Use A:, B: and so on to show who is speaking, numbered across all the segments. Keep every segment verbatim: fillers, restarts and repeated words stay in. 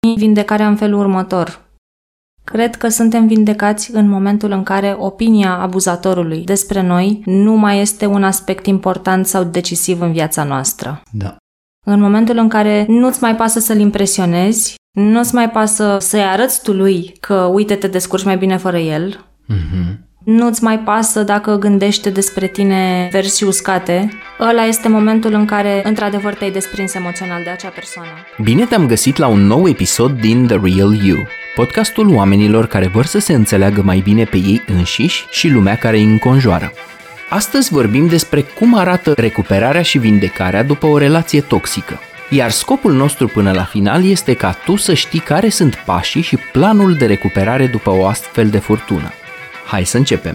A: vindecarea în felul următor. Cred că suntem vindecați în momentul în care opinia abuzatorului despre noi nu mai este un aspect important sau decisiv în viața noastră.
B: Da.
A: În momentul în care nu-ți mai pasă să-l impresionezi, nu-ți mai pasă să-i arăți tu lui că uite te descurci mai bine fără el,
B: Mm-hmm.
A: nu-ți mai pasă dacă gândește despre tine versii uscate, ăla este momentul în care într-adevăr te-ai desprins emoțional de acea persoană.
B: Bine te-am găsit la un nou episod din The Real You, podcastul oamenilor care vor să se înțeleagă mai bine pe ei înșiși și lumea care îi înconjoară. Astăzi vorbim despre cum arată recuperarea și vindecarea după o relație toxică. Iar scopul nostru până la final este ca tu să știi care sunt pașii și planul de recuperare după o astfel de furtună. Hai să începem!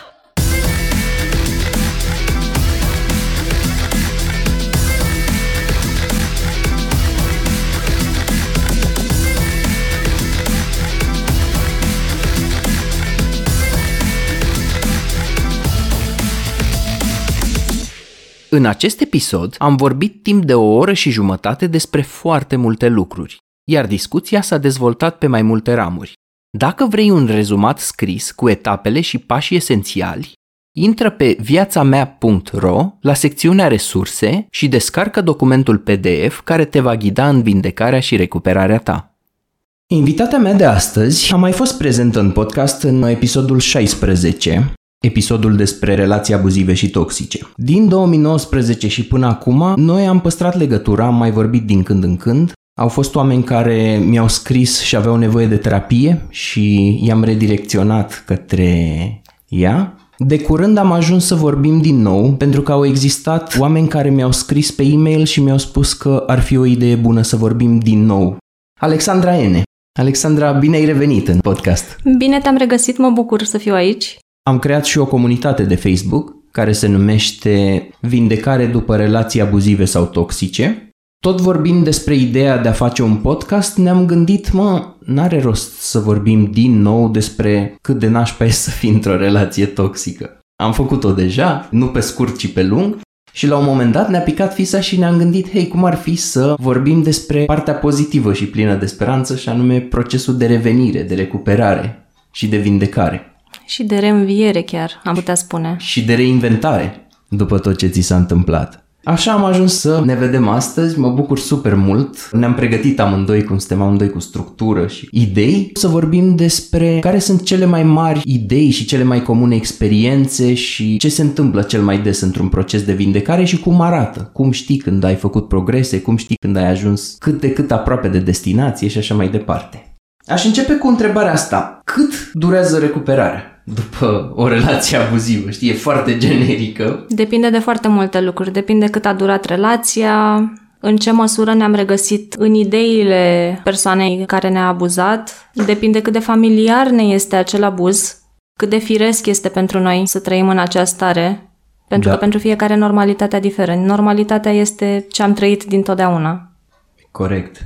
B: În acest episod am vorbit timp de o oră și jumătate despre foarte multe lucruri, iar discuția s-a dezvoltat pe mai multe ramuri. Dacă vrei un rezumat scris cu etapele și pașii esențiali, intră pe viața mea punct ro la secțiunea resurse și descarcă documentul P D F care te va ghida în vindecarea și recuperarea ta. Invitata mea de astăzi a mai fost prezentă în podcast în episodul șaisprezece, episodul despre relații abuzive și toxice. Din două mii nouăsprezece și până acum, noi am păstrat legătura, am mai vorbit din când în când. Au fost oameni care mi-au scris și aveau nevoie de terapie și i-am redirecționat către ea. De curând am ajuns să vorbim din nou pentru că au existat oameni care mi-au scris pe e-mail și mi-au spus că ar fi o idee bună să vorbim din nou. Alexandra N. Alexandra, bine ai revenit în podcast.
A: Bine te-am regăsit, mă bucur să fiu aici.
B: Am creat și o comunitate de Facebook care se numește Vindecare după relații abuzive sau toxice. Tot vorbind despre ideea de a face un podcast, ne-am gândit, mă, n-are rost să vorbim din nou despre cât de nașpa e să fii într-o relație toxică. Am făcut-o deja, nu pe scurt, ci pe lung, și la un moment dat ne-a picat fisa și ne-am gândit, hei, cum ar fi să vorbim despre partea pozitivă și plină de speranță, și anume procesul de revenire, de recuperare și de vindecare.
A: Și de reînviere chiar, am putea spune.
B: Și de reinventare după tot ce ți s-a întâmplat. Așa am ajuns să ne vedem astăzi, mă bucur super mult. Ne-am pregătit amândoi, cum suntem amândoi cu structură și idei, să vorbim despre care sunt cele mai mari idei și cele mai comune experiențe și ce se întâmplă cel mai des într-un proces de vindecare și cum arată, cum știi când ai făcut progrese, cum știi când ai ajuns cât de cât aproape de destinație și așa mai departe. Aș începe cu întrebarea asta. Cât durează recuperarea după o relație abuzivă? Știi, e foarte generică.
A: Depinde de foarte multe lucruri. Depinde cât a durat relația, în ce măsură ne-am regăsit în ideile persoanei care ne-a abuzat. Depinde cât de familiar ne este acel abuz, cât de firesc este pentru noi să trăim în această stare. Pentru da. că pentru fiecare normalitatea diferă. Normalitatea este ce am trăit dintotdeauna.
B: Corect.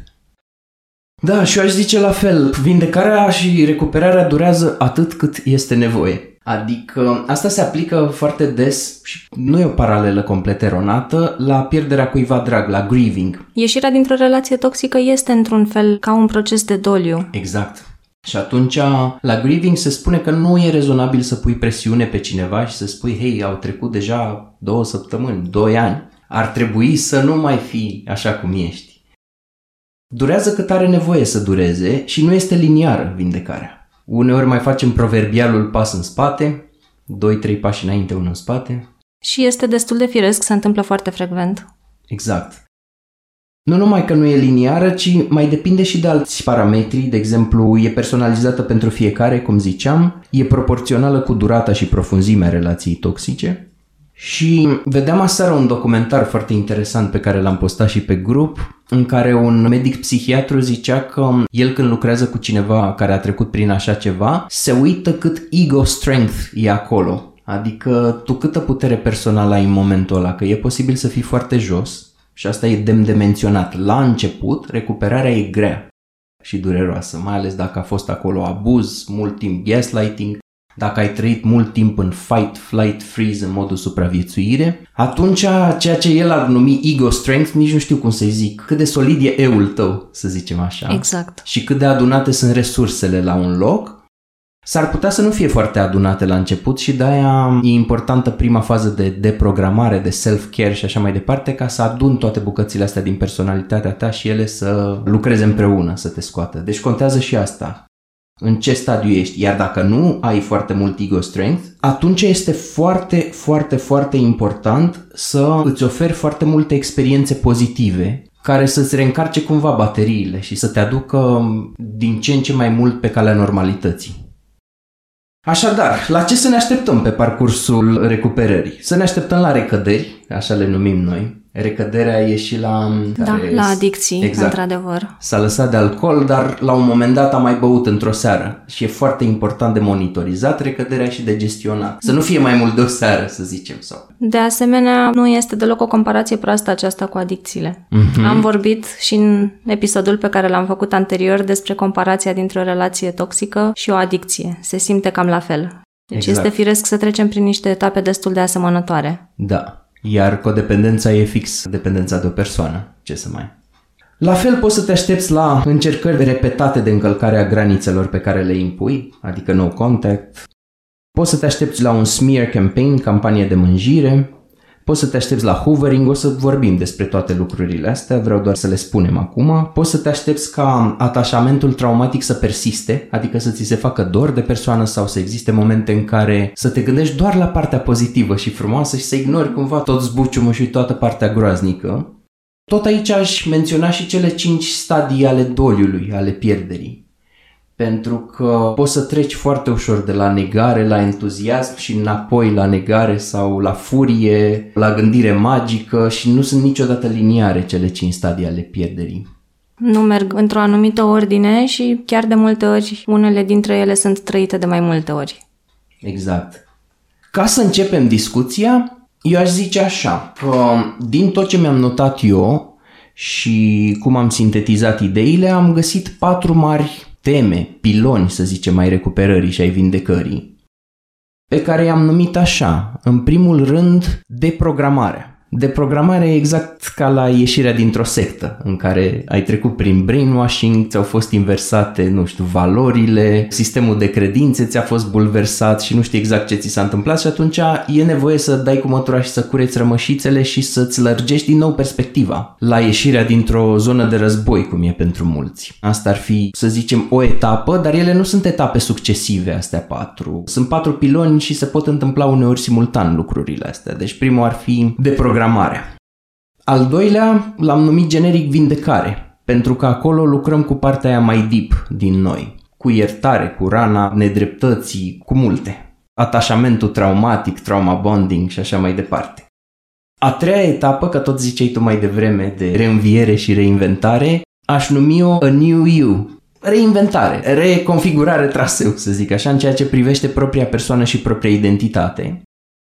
B: Da, și eu aș zice la fel, vindecarea și recuperarea durează atât cât este nevoie. Adică asta se aplică foarte des și nu e o paralelă complet eronată la pierderea cuiva drag, la grieving.
A: Ieșirea dintr-o relație toxică este într-un fel ca un proces de doliu.
B: Exact. Și atunci la grieving se spune că nu e rezonabil să pui presiune pe cineva și să spui, hei, au trecut deja două săptămâni, doi ani, ar trebui să nu mai fii așa cum ești. Durează cât are nevoie să dureze și nu este liniară vindecarea. Uneori mai facem proverbialul pas în spate, doi trei pași înainte, unul în spate.
A: Și este destul de firesc, se întâmplă foarte frecvent.
B: Exact. Nu numai că nu e liniară, ci mai depinde și de alți parametri, de exemplu, e personalizată pentru fiecare, cum ziceam, e proporțională cu durata și profunzimea relației toxice. Și vedeam aseară un documentar foarte interesant pe care l-am postat și pe grup, în care un medic psihiatru zicea că el, când lucrează cu cineva care a trecut prin așa ceva, se uită cât ego strength e acolo. Adică tu câtă putere personală ai în momentul ăla, că e posibil să fii foarte jos și asta e demn de menționat. La început, recuperarea e grea și dureroasă, mai ales dacă a fost acolo abuz, mult timp gaslighting. dacă ai trăit mult timp în fight, flight, freeze, în modul supraviețuire, atunci ceea ce el ar numi ego strength, nici nu știu cum să-i zic, cât de solid e eu-ul tău, să zicem așa.
A: Exact.
B: Și cât de adunate sunt resursele la un loc, s-ar putea să nu fie foarte adunate la început și de-aia e importantă prima fază de deprogramare, de self-care și așa mai departe, ca să adun toate bucățile astea din personalitatea ta și ele să lucreze împreună, să te scoată. Deci contează și asta. În ce stadiu ești? Iar dacă nu ai foarte mult ego strength, atunci este foarte, foarte, foarte important să îți oferi foarte multe experiențe pozitive care să-ți reîncarce cumva bateriile și să te aducă din ce în ce mai mult pe calea normalității. Așadar, la ce să ne așteptăm pe parcursul recuperării? Să ne așteptăm la recăderi, așa le numim noi. Recăderea e și la...
A: Da, la adicții, exact. Într-adevăr.
B: S-a lăsat de alcool, dar la un moment dat a mai băut într-o seară. Și e foarte important de monitorizat recăderea și de gestionat. Să nu fie mai mult de o seară, să zicem. Sau.
A: De asemenea, nu este deloc o comparație proastă aceasta cu adicțiile. Mm-hmm. Am vorbit și în episodul pe care l-am făcut anterior despre comparația dintre o relație toxică și o adicție. Se simte cam la fel. Deci exact. Este firesc să trecem prin niște etape destul de asemănătoare.
B: Da. Iar codependența e fix dependența de o persoană. Ce să mai... La fel poți să te aștepți la încercări repetate de încălcare a granițelor pe care le impui, adică no contact. Poți să te aștepți la un smear campaign, campanie de mânjire. Poți să te aștepți la hoovering, o să vorbim despre toate lucrurile astea, vreau doar să le spunem acum. Poți să te aștepți ca atașamentul traumatic să persiste, adică să ți se facă dor de persoană sau să existe momente în care să te gândești doar la partea pozitivă și frumoasă și să ignori cumva tot zbuciumul și toată partea groaznică. Tot aici aș menționa și cele cinci stadii ale doliului, ale pierderii. Pentru că poți să treci foarte ușor de la negare la entuziasm și înapoi la negare sau la furie, la gândire magică și nu sunt niciodată liniare cele cinci stadii ale pierderii.
A: Nu merg într-o anumită ordine și chiar de multe ori unele dintre ele sunt trăite de mai multe ori.
B: Exact. Ca să începem discuția, eu aș zice așa, că din tot ce mi-am notat eu și cum am sintetizat ideile, am găsit patru mari teme, piloni, să zicem, ai recuperării și ai vindecării, pe care i-am numit așa. În primul rând, deprogramarea. Deprogramarea e exact ca la ieșirea dintr-o sectă, în care ai trecut prin brainwashing, ți-au fost inversate, nu știu, valorile, sistemul de credințe ți-a fost bulversat și nu știi exact ce ți s-a întâmplat și atunci e nevoie să dai cu mătura și să cureți rămășițele și să-ți lărgești din nou perspectiva la ieșirea dintr-o zonă de război, cum e pentru mulți. Asta ar fi, să zicem, o etapă, dar ele nu sunt etape succesive, astea patru. Sunt patru piloni și se pot întâmpla uneori simultan lucrurile astea. Deci primul ar fi deprogramarea. Al doilea l-am numit generic vindecare, pentru că acolo lucrăm cu partea aia mai deep din noi, cu iertare, cu rana nedreptății, cu multe. Atașamentul traumatic, trauma bonding și așa mai departe. A treia etapă, că tot ziceai tu mai devreme de reînviere și reinventare, aș numi-o a new you. Reinventare, reconfigurare traseu, să zic așa, în ceea ce privește propria persoană și propria identitate.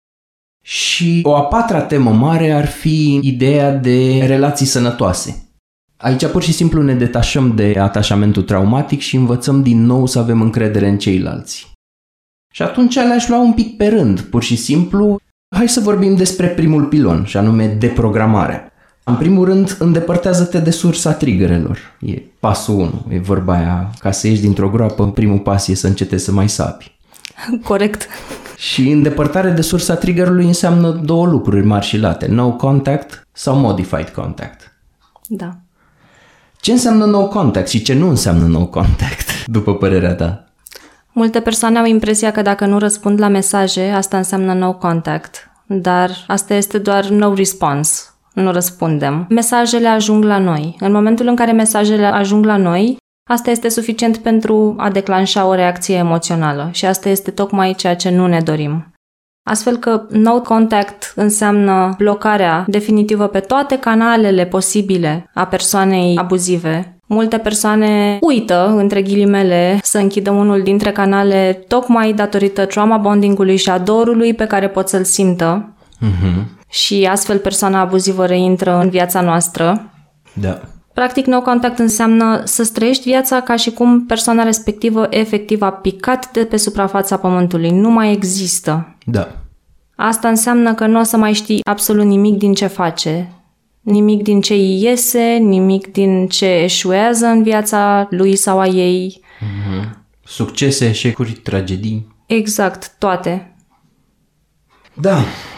B: Și o a patra temă mare ar fi ideea de relații sănătoase. Aici pur și simplu ne detașăm de atașamentul traumatic și învățăm din nou să avem încredere în ceilalți. Și atunci le-aș lua un pic pe rând, pur și simplu. Hai să vorbim despre primul pilon, și anume deprogramarea. În primul rând, îndepărtează-te de sursa triggerelor. E pasul unu, e vorba aia, ca să ieși dintr-o groapă, primul pas e să încetezi să mai sapi.
A: Corect.
B: Și îndepărtare de sursa triggerului înseamnă două lucruri mari și late, no contact sau modified contact.
A: Da.
B: Ce înseamnă no contact și ce nu înseamnă no contact, după părerea ta?
A: Multe persoane au impresia că dacă nu răspund la mesaje, asta înseamnă no contact, dar asta este doar no response, nu răspundem. Mesajele ajung la noi. În momentul în care mesajele ajung la noi, asta este suficient pentru a declanșa o reacție emoțională și asta este tocmai ceea ce nu ne dorim. Astfel că no contact înseamnă blocarea definitivă pe toate canalele posibile a persoanei abuzive. Multe persoane uită, între ghilimele, să închidă unul dintre canale tocmai datorită trauma bonding-ului și a dorului pe care pot să-l simtă. Mm-hmm. Și astfel persoana abuzivă reintră în viața noastră.
B: Da.
A: Practic, no contact înseamnă să-ți trăiești viața ca și cum persoana respectivă efectiv a picat de pe suprafața pământului. Nu mai există.
B: Da.
A: Asta înseamnă că nu o să mai știi absolut nimic din ce face. Nimic din ce îi iese, nimic din ce eșuează în viața lui sau a ei.
B: Mm-hmm. Succese, eșecuri, tragedii.
A: Exact, toate.
B: Da.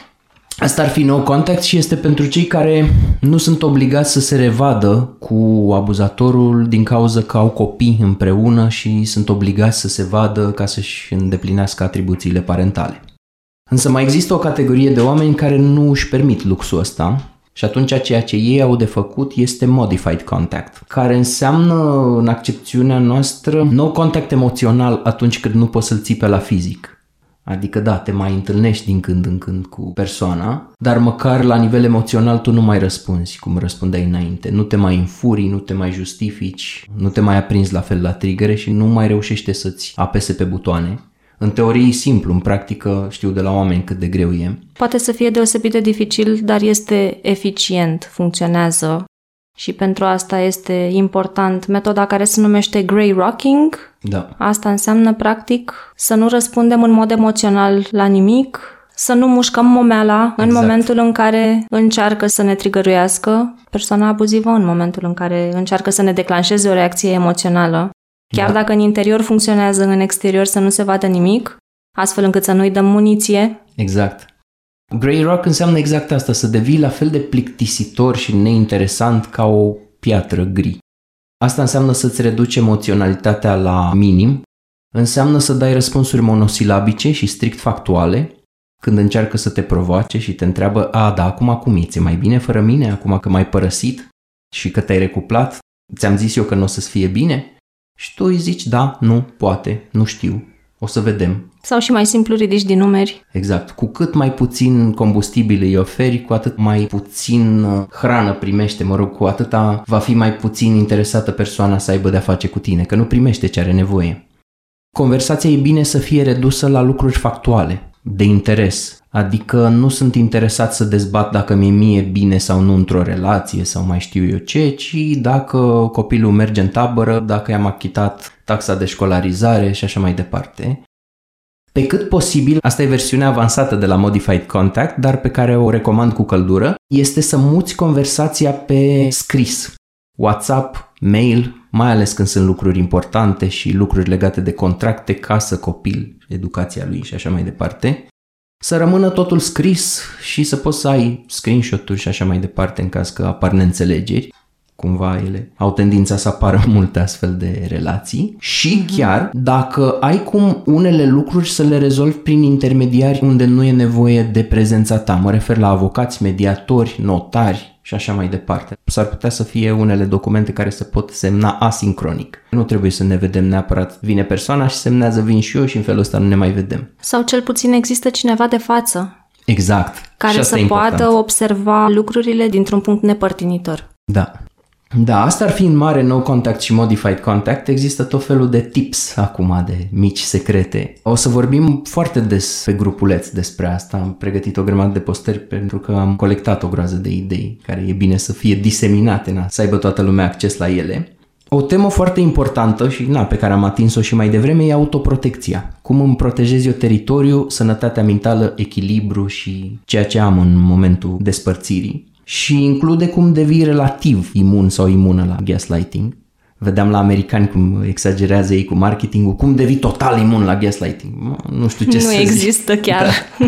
B: Asta ar fi no contact și este pentru cei care nu sunt obligați să se revadă cu abuzatorul din cauza că au copii împreună și sunt obligați să se vadă ca să-și îndeplinească atribuțiile parentale. Însă mai există o categorie de oameni care nu își permit luxul ăsta și atunci ceea ce ei au de făcut este modified contact, care înseamnă în accepțiunea noastră no contact emoțional atunci când nu poți să-l ții pe la fizic. Adică da, te mai întâlnești din când în când cu persoana, dar măcar la nivel emoțional tu nu mai răspunzi cum răspundeai înainte. Nu te mai înfurii, nu te mai justifici, nu te mai aprinzi la fel la trigere și nu mai reușește să-ți apese pe butoane. În teorie e simplu, în practică știu de la oameni cât de greu e.
A: Poate să fie deosebit de dificil, dar este eficient, funcționează. Și pentru asta este important metoda care se numește grey rocking.
B: Da.
A: Asta înseamnă, practic, să nu răspundem în mod emoțional la nimic, să nu mușcăm momeala în exact. Momentul în care încearcă să ne trigăruiască persoana abuzivă, în momentul în care încearcă să ne declanșeze o reacție emoțională. Chiar da. Dacă în interior funcționează, în exterior să nu se vadă nimic, astfel încât să nu-i dăm muniție.
B: Exact. Grey rock înseamnă exact asta, să devii la fel de plictisitor și neinteresant ca o piatră gri. Asta înseamnă să-ți reduci emoționalitatea la minim, înseamnă să dai răspunsuri monosilabice și strict factuale, când încearcă să te provoace și te întreabă, a, da, acum cum e? Ți-e mai bine fără mine? Acum că m-ai părăsit și că te-ai recuplat? Ți-am zis eu că nu o să-ți fie bine? Și tu îi zici, da, nu, poate, nu știu, o să vedem.
A: Sau și mai simplu ridici din numeri.
B: Exact. Cu cât mai puțin combustibil îi oferi, cu atât mai puțin hrană primește, mă rog, cu atâta va fi mai puțin interesată persoana să aibă de-a face cu tine, că nu primește ce are nevoie. Conversația e bine să fie redusă la lucruri factuale, de interes. Adică nu sunt interesat să dezbat dacă mi-e mie bine sau nu într-o relație sau mai știu eu ce, ci dacă copilul merge în tabără, dacă i-am achitat taxa de școlarizare și așa mai departe. Pe cât posibil, asta e versiunea avansată de la Modified Contact, dar pe care o recomand cu căldură, este să muți conversația pe scris. WhatsApp, mail, mai ales când sunt lucruri importante și lucruri legate de contracte, casă, copil, educația lui și așa mai departe. Să rămână totul scris și să poți să ai screenshot-uri și așa mai departe în caz că apar neînțelegeri. Cumva ele au tendința să apară multe astfel de relații și chiar dacă ai cum unele lucruri să le rezolvi prin intermediari unde nu e nevoie de prezența ta. Mă refer la avocați, mediatori, notari și așa mai departe. S-ar putea să fie unele documente care se pot semna asincronic. Nu trebuie să ne vedem neapărat. Vine persoana și semnează, vin și eu și în felul ăsta nu ne mai vedem.
A: Sau cel puțin există cineva de față.
B: Exact.
A: Care să poată observa lucrurile dintr-un punct nepărtinitor.
B: Da. Da, asta ar fi în mare no contact și modified contact. Există tot felul de tips acum, de mici secrete. O să vorbim foarte des pe grupuleț despre asta. Am pregătit o grămadă de postări pentru că am colectat o groază de idei care e bine să fie diseminate, na, să aibă toată lumea acces la ele. O temă foarte importantă și na, pe care am atins-o și mai devreme e autoprotecția. Cum îmi protejez eu teritoriul, sănătatea mentală, echilibru și ceea ce am în momentul despărțirii. Și include cum devii relativ imun sau imună la gaslighting. Vedeam la americani cum exagerează ei cu marketingul, cum devii total imun la gaslighting. Nu știu ce
A: nu
B: să zic.
A: Nu există chiar.
B: Da.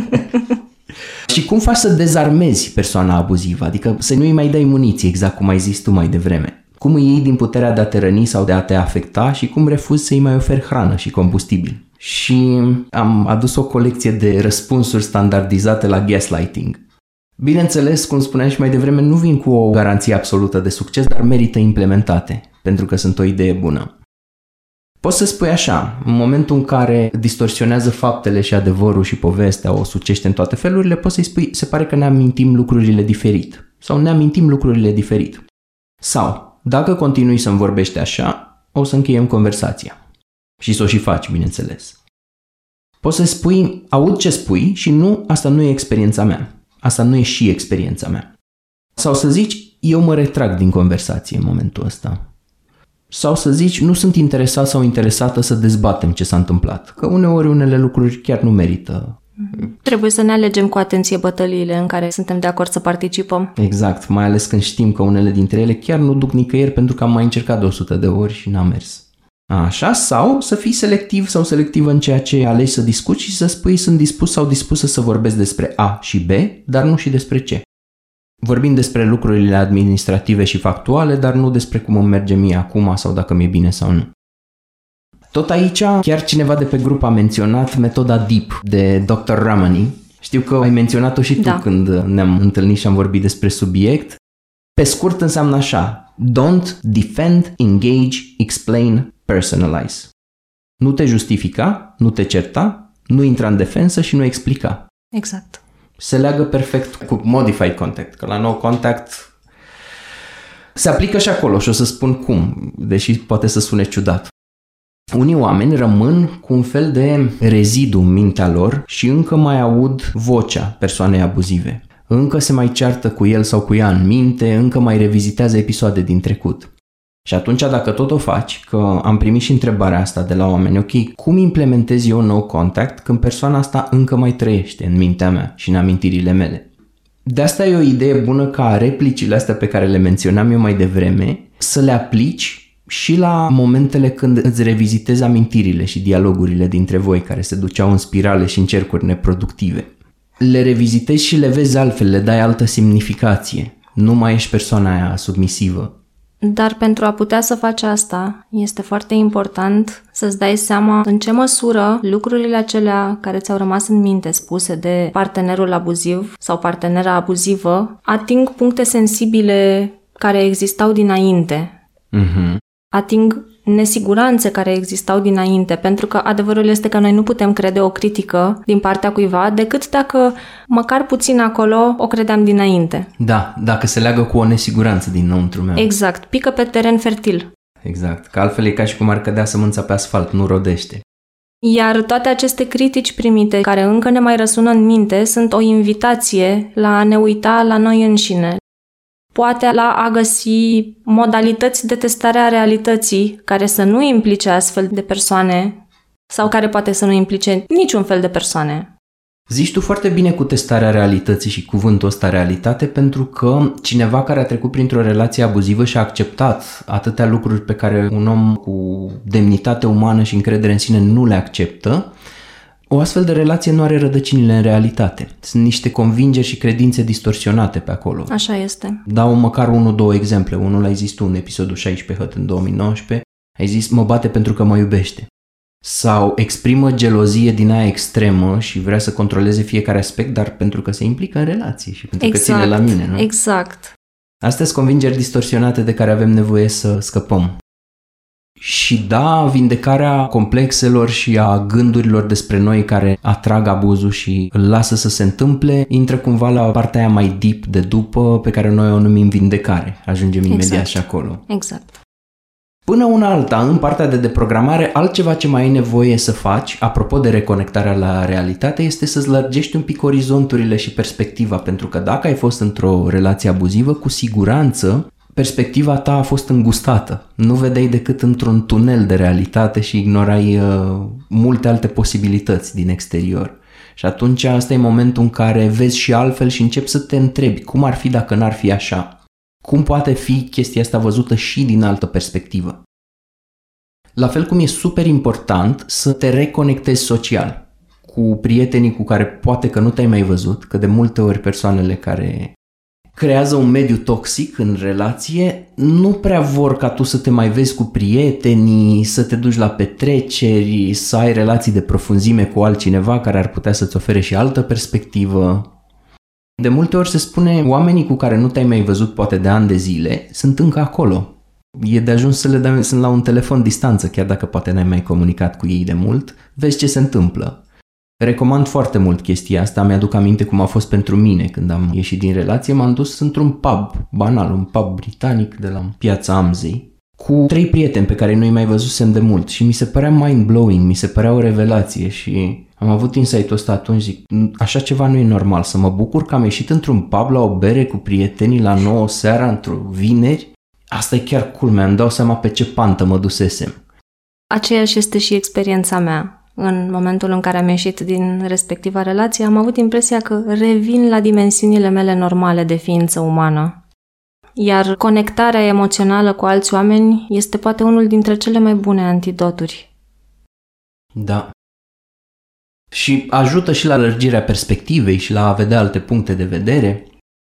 B: Și cum faci să dezarmezi persoana abuzivă, adică să nu-i mai dai muniție, exact cum ai zis tu mai devreme. Cum îi iei din puterea de a te răni sau de a te afecta și cum refuzi să-i mai oferi hrană și combustibil. Și am adus o colecție de răspunsuri standardizate la gaslighting. Bineînțeles, cum spuneam și mai devreme, nu vin cu o garanție absolută de succes, dar merită implementate, pentru că sunt o idee bună. Poți să spui așa, în momentul în care distorsionează faptele și adevărul și povestea, o sucește în toate felurile, poți să-i spui, se pare că ne amintim lucrurile diferit. Sau ne amintim lucrurile diferit. Sau, dacă continui să-mi vorbești așa, o să încheiem conversația. Și să o și faci, bineînțeles. Poți să spui, aud ce spui și nu, asta nu e experiența mea. Asta nu e și experiența mea. Sau să zici, eu mă retrag din conversație în momentul ăsta. Sau să zici, nu sunt interesat sau interesată să dezbatem ce s-a întâmplat, că uneori unele lucruri chiar nu merită.
A: Trebuie să ne alegem cu atenție bătăliile în care suntem de acord să participăm.
B: Exact, mai ales când știm că unele dintre ele chiar nu duc nicăieri pentru că am mai încercat de o sută de ori și n-a mers. Așa, sau să fii selectiv sau selectivă în ceea ce alegi să discuți și să spui sunt dispus sau dispusă să vorbesc despre A și B, dar nu și despre C. Vorbim despre lucrurile administrative și factuale, dar nu despre cum îmi merge mie acum sau dacă mi-e bine sau nu. Tot aici, chiar cineva de pe grup a menționat metoda DEEP de doctor Ramani. Știu că ai menționat-o și tu da. Când ne-am întâlnit și am vorbit despre subiect. Pe scurt înseamnă așa: don't defend, engage, explain, personalize. Nu te justifica, nu te certa, nu intra în defensă și nu explica.
A: Exact.
B: Se leagă perfect cu modified contact, că la no contact se aplică și acolo și o să spun cum, deși poate să sune ciudat. Unii oameni rămân cu un fel de rezidu în mintea lor și încă mai aud vocea persoanei abuzive. Încă se mai ceartă cu el sau cu ea în minte, încă mai revizitează episoade din trecut. Și atunci, dacă tot o faci, că am primit și întrebarea asta de la oameni, ok, cum implementez eu no contact când persoana asta încă mai trăiește în mintea mea și în amintirile mele? De asta e o idee bună ca replicile astea pe care le menționam eu mai devreme să le aplici și la momentele când îți revizitezi amintirile și dialogurile dintre voi care se duceau în spirale și în cercuri neproductive. Le revizitezi și le vezi altfel, le dai altă semnificație. Nu mai ești persoana aia submisivă.
A: Dar pentru a putea să faci asta, este foarte important să-ți dai seama în ce măsură lucrurile acelea care ți-au rămas în minte spuse de partenerul abuziv sau partenera abuzivă ating puncte sensibile care existau dinainte.
B: Mhm.
A: Ating nesiguranțe care existau dinainte, pentru că adevărul este că noi nu putem crede o critică din partea cuiva decât dacă măcar puțin acolo o credeam dinainte.
B: Da, dacă se leagă cu o nesiguranță dinăuntru meu.
A: Exact, pică pe teren fertil.
B: Exact, că altfel e ca și cum ar cădea sămânța pe asfalt, nu rodește.
A: Iar toate aceste critici primite, care încă ne mai răsună în minte, sunt o invitație la a ne uita la noi înșine. Poate la a găsi modalități de testare a realității care să nu implice astfel de persoane sau care poate să nu implice niciun fel de persoane.
B: Zici tu foarte bine cu testarea realității și cuvântul ăsta realitate, pentru că cineva care a trecut printr-o relație abuzivă și a acceptat atâtea lucruri pe care un om cu demnitate umană și încredere în sine nu le acceptă, o astfel de relație nu are rădăcinile în realitate. Sunt niște convingeri și credințe distorsionate pe acolo.
A: Așa este.
B: Dau măcar unul, două exemple. Unul l-ai zis tu în episodul șaisprezece Hăt în două mii nouăsprezece. Ai zis, mă bate pentru că mă iubește. Sau exprimă gelozie din aia extremă și vrea să controleze fiecare aspect, dar pentru că se implică în relație și pentru
A: exact,
B: că ține la mine, nu?
A: Exact.
B: Astea sunt convingeri distorsionate de care avem nevoie să scăpăm. Și da, vindecarea complexelor și a gândurilor despre noi care atrag abuzul și îl lasă să se întâmple, intră cumva la partea aia mai deep de după, pe care noi o numim vindecare. Ajungem imediat
A: exact.
B: și acolo.
A: Exact.
B: Până una alta, în partea de deprogramare, altceva ce mai ai nevoie să faci, apropo de reconectarea la realitate, este să-ți lărgești un pic orizonturile și perspectiva, pentru că dacă ai fost într-o relație abuzivă, cu siguranță perspectiva ta a fost îngustată. Nu vedeai decât într-un tunel de realitate și ignorai uh, multe alte posibilități din exterior. Și atunci asta e momentul în care vezi și altfel și începi să te întrebi cum ar fi dacă n-ar fi așa. Cum poate fi chestia asta văzută și din altă perspectivă? La fel cum e super important să te reconectezi social cu prietenii cu care poate că nu te-ai mai văzut, că de multe ori persoanele care creează un mediu toxic în relație nu prea vor ca tu să te mai vezi cu prietenii, să te duci la petreceri, să ai relații de profunzime cu altcineva care ar putea să-ți ofere și altă perspectivă. De multe ori se spune, oamenii cu care nu te-ai mai văzut poate de ani de zile sunt încă acolo. E de ajuns să le dai, sunt la un telefon distanță, chiar dacă poate n-ai mai comunicat cu ei de mult, vezi ce se întâmplă. Recomand foarte mult chestia asta, mi-aduc aminte cum a fost pentru mine când am ieșit din relație, m-am dus într-un pub banal, un pub britanic de la Piața Amzei. cu trei prieteni pe care nu-i mai văzusem de mult și mi se părea mind-blowing, mi se părea o revelație și am avut insight-ul ăsta atunci, zic, așa ceva nu e normal, să mă bucur că am ieșit într-un pub la o bere cu prietenii la nouă seara, într-o vineri, asta e chiar culmea, îmi dau seama pe ce pantă mă dusesem.
A: Aceeași este și experiența mea. În momentul în care am ieșit din respectiva relație, am avut impresia că revin la dimensiunile mele normale de ființă umană. Iar conectarea emoțională cu alți oameni este poate unul dintre cele mai bune antidoturi.
B: Da. Și ajută și la lărgirea perspectivei și la a vedea alte puncte de vedere.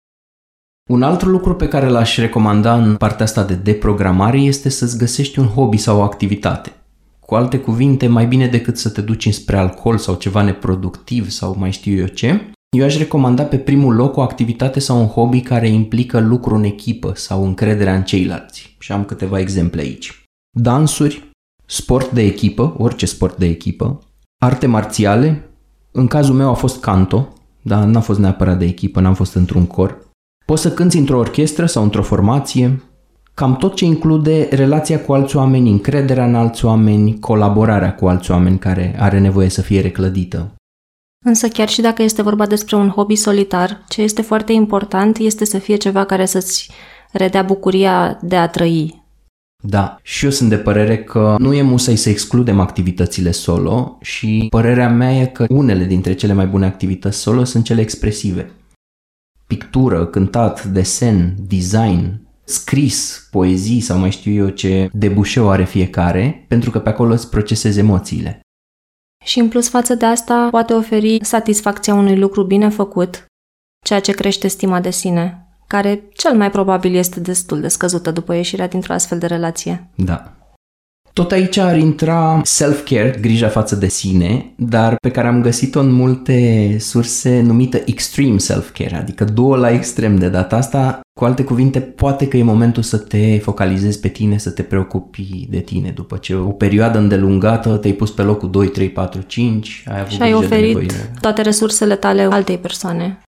B: Un alt lucru pe care l-aș recomanda în partea asta de deprogramare este să-ți găsești un hobby sau o activitate. Cu alte cuvinte, mai bine decât să te duci înspre alcool sau ceva neproductiv sau mai știu eu ce, eu aș recomanda pe primul loc o activitate sau un hobby care implică lucru în echipă sau încrederea în ceilalți. Și am câteva exemple aici. Dansuri, sport de echipă, orice sport de echipă, arte marțiale, în cazul meu a fost canto, dar n-a fost neapărat de echipă, n-am fost într-un cor. Poți să cânți într-o orchestră sau într-o formație, cam tot ce include relația cu alți oameni, încrederea în alți oameni, colaborarea cu alți oameni care are nevoie să fie reclădită.
A: Însă chiar și dacă este vorba despre un hobby solitar, ce este foarte important este să fie ceva care să-ți redea bucuria de a trăi.
B: Da, și eu sunt de părere că nu e musai să excludem activitățile solo și părerea mea e că unele dintre cele mai bune activități solo sunt cele expresive. Pictură, cântat, desen, design, scris, poezii sau mai știu eu ce debușeu are fiecare, pentru că pe acolo îți procesezi emoțiile.
A: Și în plus față de asta poate oferi satisfacția unui lucru bine făcut, ceea ce crește stima de sine, care cel mai probabil este destul de scăzută după ieșirea dintr-o astfel de relație.
B: Da. Tot aici ar intra self-care, grija față de sine, dar pe care am găsit-o în multe surse numită extreme self-care, adică două la extrem de data asta. Cu alte cuvinte, poate că e momentul să te focalizezi pe tine, să te preocupi de tine. După ce o perioadă îndelungată te-ai pus pe locul doi, trei, patru, cinci, ai avut
A: și ai oferit toate resursele tale altei persoane.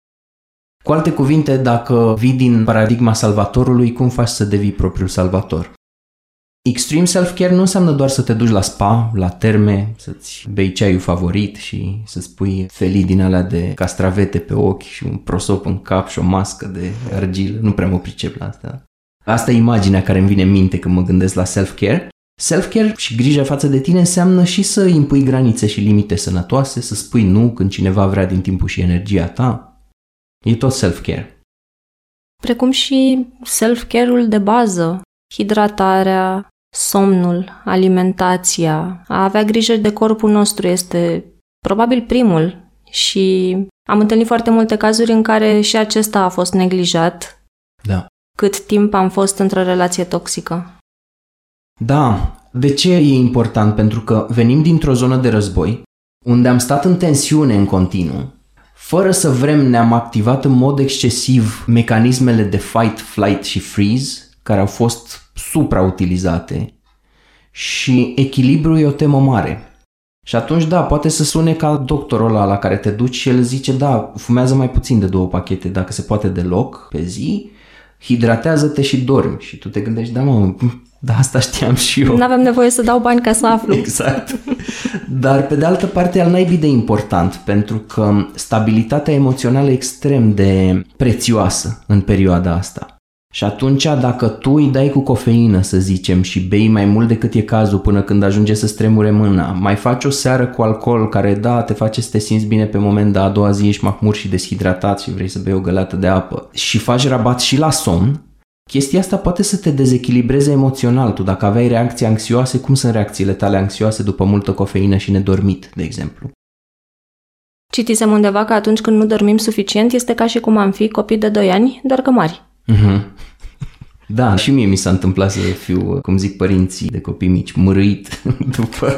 B: Cu alte cuvinte, dacă vii din paradigma salvatorului, cum faci să devii propriul salvator? Extreme self-care nu înseamnă doar să te duci la spa, la terme, să-ți bei ceaiul favorit și să-ți pui felii din alea de castravete pe ochi și un prosop în cap și o mască de argilă. Nu prea mă pricep la asta. Asta e imaginea care îmi vine în minte când mă gândesc la self-care. Self-care și grija față de tine înseamnă și să impui granițe și limite sănătoase, să spui nu când cineva vrea din timpul și energia ta. E tot self-care.
A: Precum și self-care-ul de bază, hidratarea, somnul, alimentația, a avea grijă de corpul nostru este probabil primul și am întâlnit foarte multe cazuri în care și acesta a fost neglijat.
B: Da.
A: Cât timp am fost într-o relație toxică.
B: Da. De ce e important? Pentru că venim dintr-o zonă de război, unde am stat în tensiune în continuu. Fără să vrem, ne-am activat în mod excesiv mecanismele de fight, flight și freeze, care au fost suprautilizate și echilibrul e o temă mare. Și atunci, da, poate să sune ca doctorul ăla la care te duci și el zice, da, fumează mai puțin de două pachete, dacă se poate deloc, pe zi, hidratează-te și dormi. Și tu te gândești, da, mă, da, asta știam și eu.
A: Nu avem nevoie să dau bani ca să aflu.
B: Exact. Dar, pe de altă parte, al naibii de important, pentru că stabilitatea emoțională e extrem de prețioasă în perioada asta. Și atunci, dacă tu îi dai cu cofeină, să zicem, și bei mai mult decât e cazul până când ajunge să stremure mâna, mai faci o seară cu alcool care, da, te face să te simți bine pe moment, dar a doua zi ești mahmur și deshidratat și vrei să bei o găleată de apă și faci rabat și la somn, chestia asta poate să te dezechilibreze emoțional. Tu, dacă aveai reacții anxioase, cum sunt reacțiile tale anxioase după multă cofeină și nedormit, de exemplu?
A: Citisem undeva că atunci când nu dormim suficient este ca și cum am fi copii de doi ani, doar că mari. Mm-hmm.
B: Da, și mie mi s-a întâmplat să fiu, cum zic părinții de copii mici, mărâit după,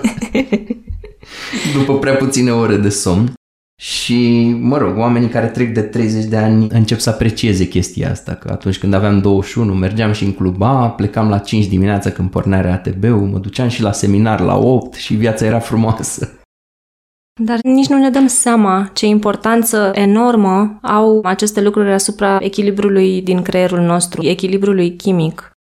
B: după prea puține ore de somn. Și, mă rog, oamenii care trec de treizeci de ani încep să aprecieze chestia asta, că atunci când aveam douăzeci și unu mergeam și în Club A, plecam la cinci dimineața când pornea A T B-ul, mă duceam și la seminar la opt și viața era frumoasă.
A: Dar nici nu ne dăm seama ce importanță enormă au aceste lucruri asupra echilibrului din creierul nostru, echilibrului chimic.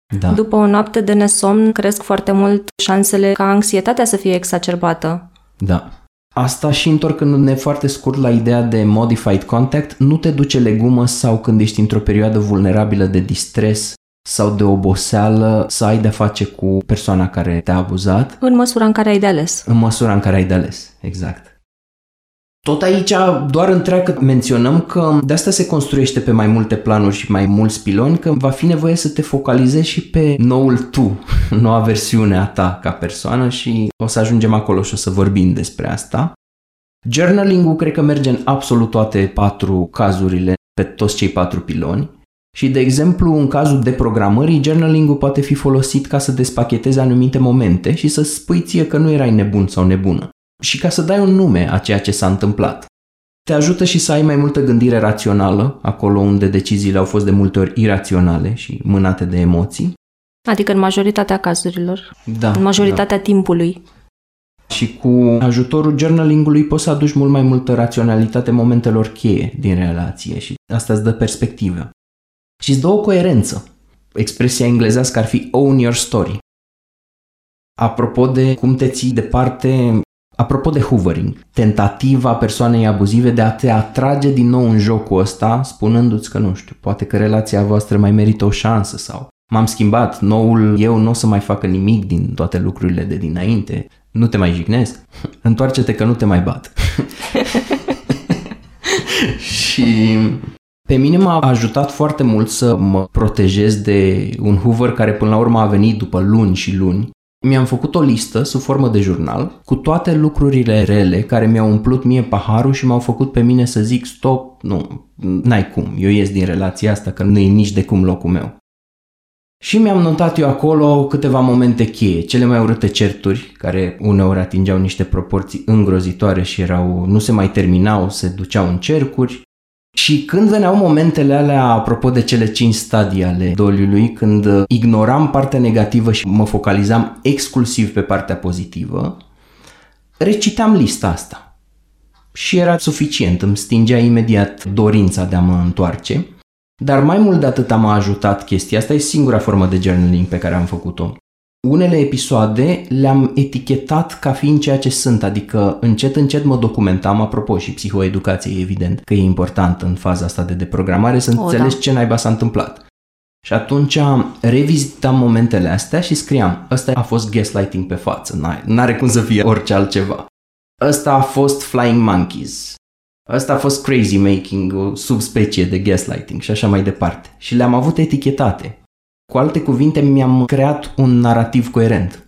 B: Da.
A: După o noapte de nesomn cresc foarte mult șansele ca anxietatea să fie exacerbată.
B: Da. Asta și întorcându-ne foarte scurt la ideea de modified contact, nu te duce legumă sau când ești într-o perioadă vulnerabilă de distres sau de oboseală să ai de-a face cu persoana care te-a abuzat.
A: În măsura în care ai de ales.
B: În măsura în care ai de ales, exact. Tot aici doar întreagă menționăm că de asta se construiește pe mai multe planuri și mai mulți piloni, că va fi nevoie să te focalizezi și pe noul tu, noua versiune a ta ca persoană și o să ajungem acolo și o să vorbim despre asta. Journaling-ul cred că merge în absolut toate patru cazurile, pe toți cei patru piloni. Și, de exemplu, în cazul deprogramării, journaling-ul poate fi folosit ca să despachetezi anumite momente și să spui ție că nu erai nebun sau nebună. Și ca să dai un nume a ceea ce s-a întâmplat. Te ajută și să ai mai multă gândire rațională, acolo unde deciziile au fost de multe ori iraționale și mânate de emoții.
A: Adică în majoritatea cazurilor.
B: Da.
A: În majoritatea
B: da.
A: timpului.
B: Și cu ajutorul journaling-ului poți să aduci mult mai multă raționalitate momentelor cheie din relație și asta îți dă perspectivă. Și îți dă o coerență. Expresia englezească ar fi own your story. Apropo de cum te ții departe, apropo de hoovering, tentativa persoanei abuzive de a te atrage din nou în jocul ăsta, spunându-ți că, nu știu, poate că relația voastră mai merită o șansă sau m-am schimbat, noul eu nu o să mai facă nimic din toate lucrurile de dinainte, nu te mai jignesc, întoarce-te că nu te mai bat. Și pe mine m-a ajutat foarte mult să mă protejez de un hoover care până la urmă a venit după luni și luni. Mi-am făcut o listă sub formă de jurnal cu toate lucrurile rele care mi-au umplut mie paharul și m-au făcut pe mine să zic stop, nu, n-ai cum, eu ies din relația asta că nu e nici de cum locul meu. Și mi-am notat eu acolo câteva momente cheie, cele mai urâte certuri, care uneori atingeau niște proporții îngrozitoare și erau, nu se mai terminau, se duceau în cercuri. Și când veneau momentele alea, apropo de cele cinci stadii ale doliului, când ignoram partea negativă și mă focalizam exclusiv pe partea pozitivă, reciteam lista asta. Și era suficient, îmi stingea imediat dorința de a mă întoarce. Dar mai mult de atât m-a ajutat chestia asta, e singura formă de journaling pe care am făcut-o. Unele episoade le-am etichetat ca fiind ceea ce sunt, adică încet încet mă documentam, apropo și psihoeducație, evident că e important în faza asta de deprogramare să înțelegi da. ce naiba s-a întâmplat. Și atunci revizitam momentele astea și scriam, ăsta a fost gaslighting pe față, n-are cum să fie orice altceva. Ăsta a fost flying monkeys. Ăsta a fost crazy making, o subspecie de gaslighting și așa mai departe. Și le-am avut etichetate. Cu alte cuvinte, mi-am creat un narativ coerent.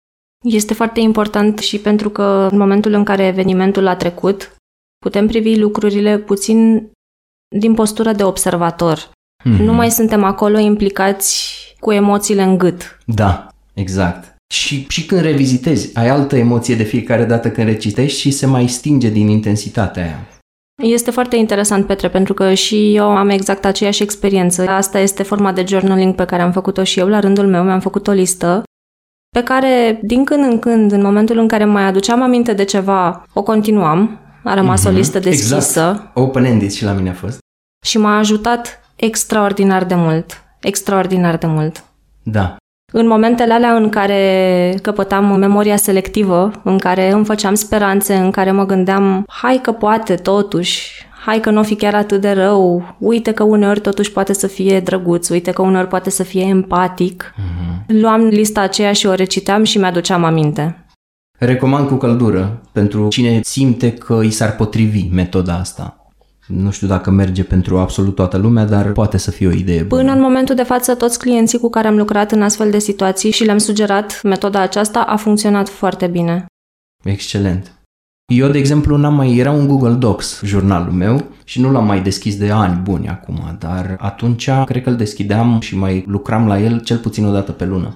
A: Este foarte important și pentru că în momentul în care evenimentul a trecut, putem privi lucrurile puțin din postura de observator. Mm-hmm. Nu mai suntem acolo implicați cu emoțiile în gât.
B: Da, exact. Și, și când revizitezi, ai altă emoție de fiecare dată când recitești și se mai stinge din intensitatea aia.
A: Este foarte interesant, Petre, pentru că și eu am exact aceeași experiență. Asta este forma de journaling pe care am făcut-o și eu la rândul meu. Mi-am făcut o listă pe care, din când în când, în momentul în care mai aduceam aminte de ceva, o continuam. A rămas mm-hmm. o listă deschisă.
B: Exact. Open-ended și la mine a fost.
A: Și m-a ajutat extraordinar de mult. Extraordinar de mult.
B: Da.
A: În momentele alea în care căpătam memoria selectivă, în care îmi făceam speranțe, în care mă gândeam, hai că poate totuși, hai că nu o fi chiar atât de rău, uite că uneori totuși poate să fie drăguț, uite că uneori poate să fie empatic. Mm-hmm. Luam lista aceea și o reciteam și mi-aduceam aminte.
B: Recomand cu căldură pentru cine simte că i s-ar potrivi metoda asta. Nu știu dacă merge pentru absolut toată lumea, dar poate să fie o idee bună.
A: Până în momentul de față, toți clienții cu care am lucrat în astfel de situații și le-am sugerat metoda aceasta a funcționat foarte bine.
B: Excelent. Eu, de exemplu, n-am mai era un Google Docs, jurnalul meu, și nu l-am mai deschis de ani buni acum, dar atunci cred că îl deschideam și mai lucram la el cel puțin o dată pe lună.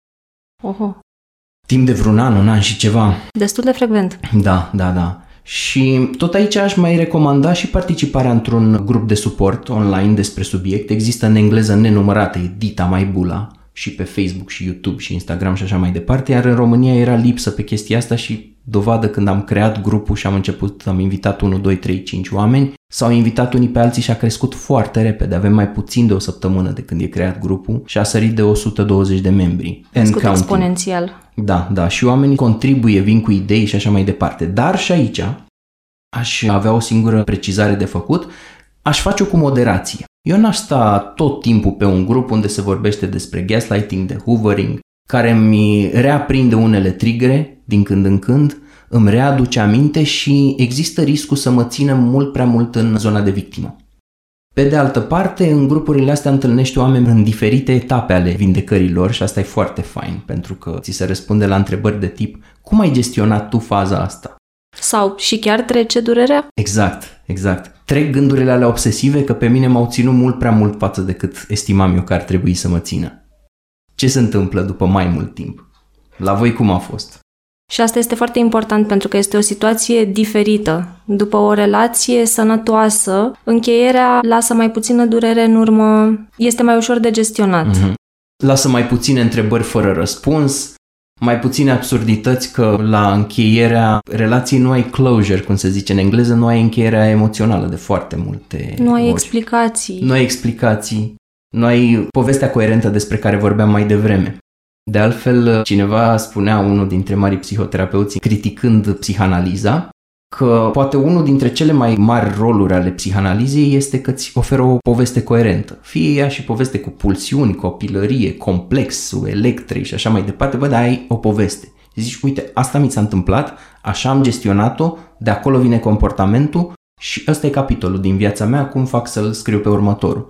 A: Oho.
B: Timp de vreun an, un an și ceva.
A: Destul de frecvent.
B: Da, da, da. Și tot aici aș mai recomanda și participarea într-un grup de suport online despre subiect. Există în engleză nenumărate, e Dita Mai Bula, și pe Facebook și YouTube și Instagram și așa mai departe, iar în România era lipsă pe chestia asta și dovadă când am creat grupul și am început, am invitat unu, doi, trei, cinci oameni, S-au invitat unii pe alții și a crescut foarte repede. Avem mai puțin de o săptămână de când e creat grupul și a sărit de o sută douăzeci de membri.
A: Crescut exponențial.
B: Da, da, și oamenii contribuie, vin cu idei și așa mai departe. Dar și aici aș avea o singură precizare de făcut, aș face-o cu moderație. Eu n-aș sta tot timpul pe un grup unde se vorbește despre gaslighting, de hoovering, care mi reaprinde unele trigere din când în când, îmi readuce aminte și există riscul să mă țină mult prea mult în zona de victimă. Pe de altă parte, în grupurile astea întâlnești oameni în diferite etape ale vindecării lor și asta e foarte fain, pentru că ți se răspunde la întrebări de tip: cum ai gestionat tu faza asta?
A: Sau și chiar trece durerea?
B: Exact, exact. Trec gândurile alea obsesive că pe mine m-au ținut mult prea mult față de cât estimam eu că ar trebui să mă țină. Ce se întâmplă după mai mult timp? La voi cum a fost?
A: Și asta este foarte important pentru că este o situație diferită. După o relație sănătoasă, încheierea lasă mai puțină durere în urmă, este mai ușor de gestionat. Mm-hmm.
B: Lasă mai puține întrebări fără răspuns, mai puține absurdități că la încheierea relației nu ai closure, cum se zice în engleză, nu ai încheierea emoțională de foarte multe
A: Nu ai
B: ori.
A: explicații.
B: Nu ai explicații, nu ai povestea coerentă despre care vorbeam mai devreme. De altfel, cineva spunea, unul dintre marii psihoterapeuți, criticând psihanaliza, că poate unul dintre cele mai mari roluri ale psihanalizei este că îți oferă o poveste coerentă. Fie ea și poveste cu pulsiuni, copilărie, complexul, electrei și așa mai departe, bă, dar ai o poveste. Zici, uite, asta mi s-a întâmplat, așa am gestionat-o, de acolo vine comportamentul și ăsta e capitolul din viața mea, cum fac să-l scriu pe următorul.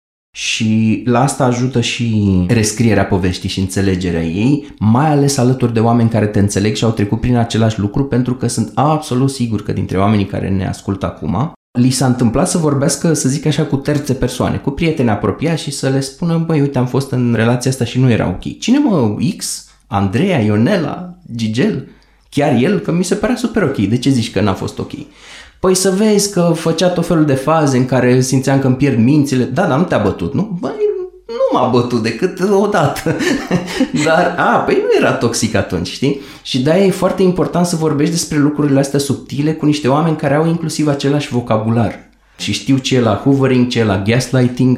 B: Și la asta ajută și rescrierea poveștii și înțelegerea ei, mai ales alături de oameni care te înțeleg și au trecut prin același lucru, pentru că sunt absolut sigur că dintre oamenii care ne ascultă acum, li s-a întâmplat să vorbească, să zic așa, cu terțe persoane, cu prieteni apropiați și să le spună: băi, uite, am fost în relația asta și nu era ok. Cine mă? X? Andreea? Ionela? Gigel? Chiar el? Că mi se părea super ok. De ce zici că n-a fost ok? Păi să vezi că făcea tot felul de faze în care simțeam că îmi pierd mințile. Da, dar nu te-a bătut, nu? Băi, nu m-a bătut decât odată. Dar, a, păi nu era toxic atunci, știi? Și de-aia e foarte important să vorbești despre lucrurile astea subtile cu niște oameni care au inclusiv același vocabular. Și știu ce e la hoovering, ce e la gaslighting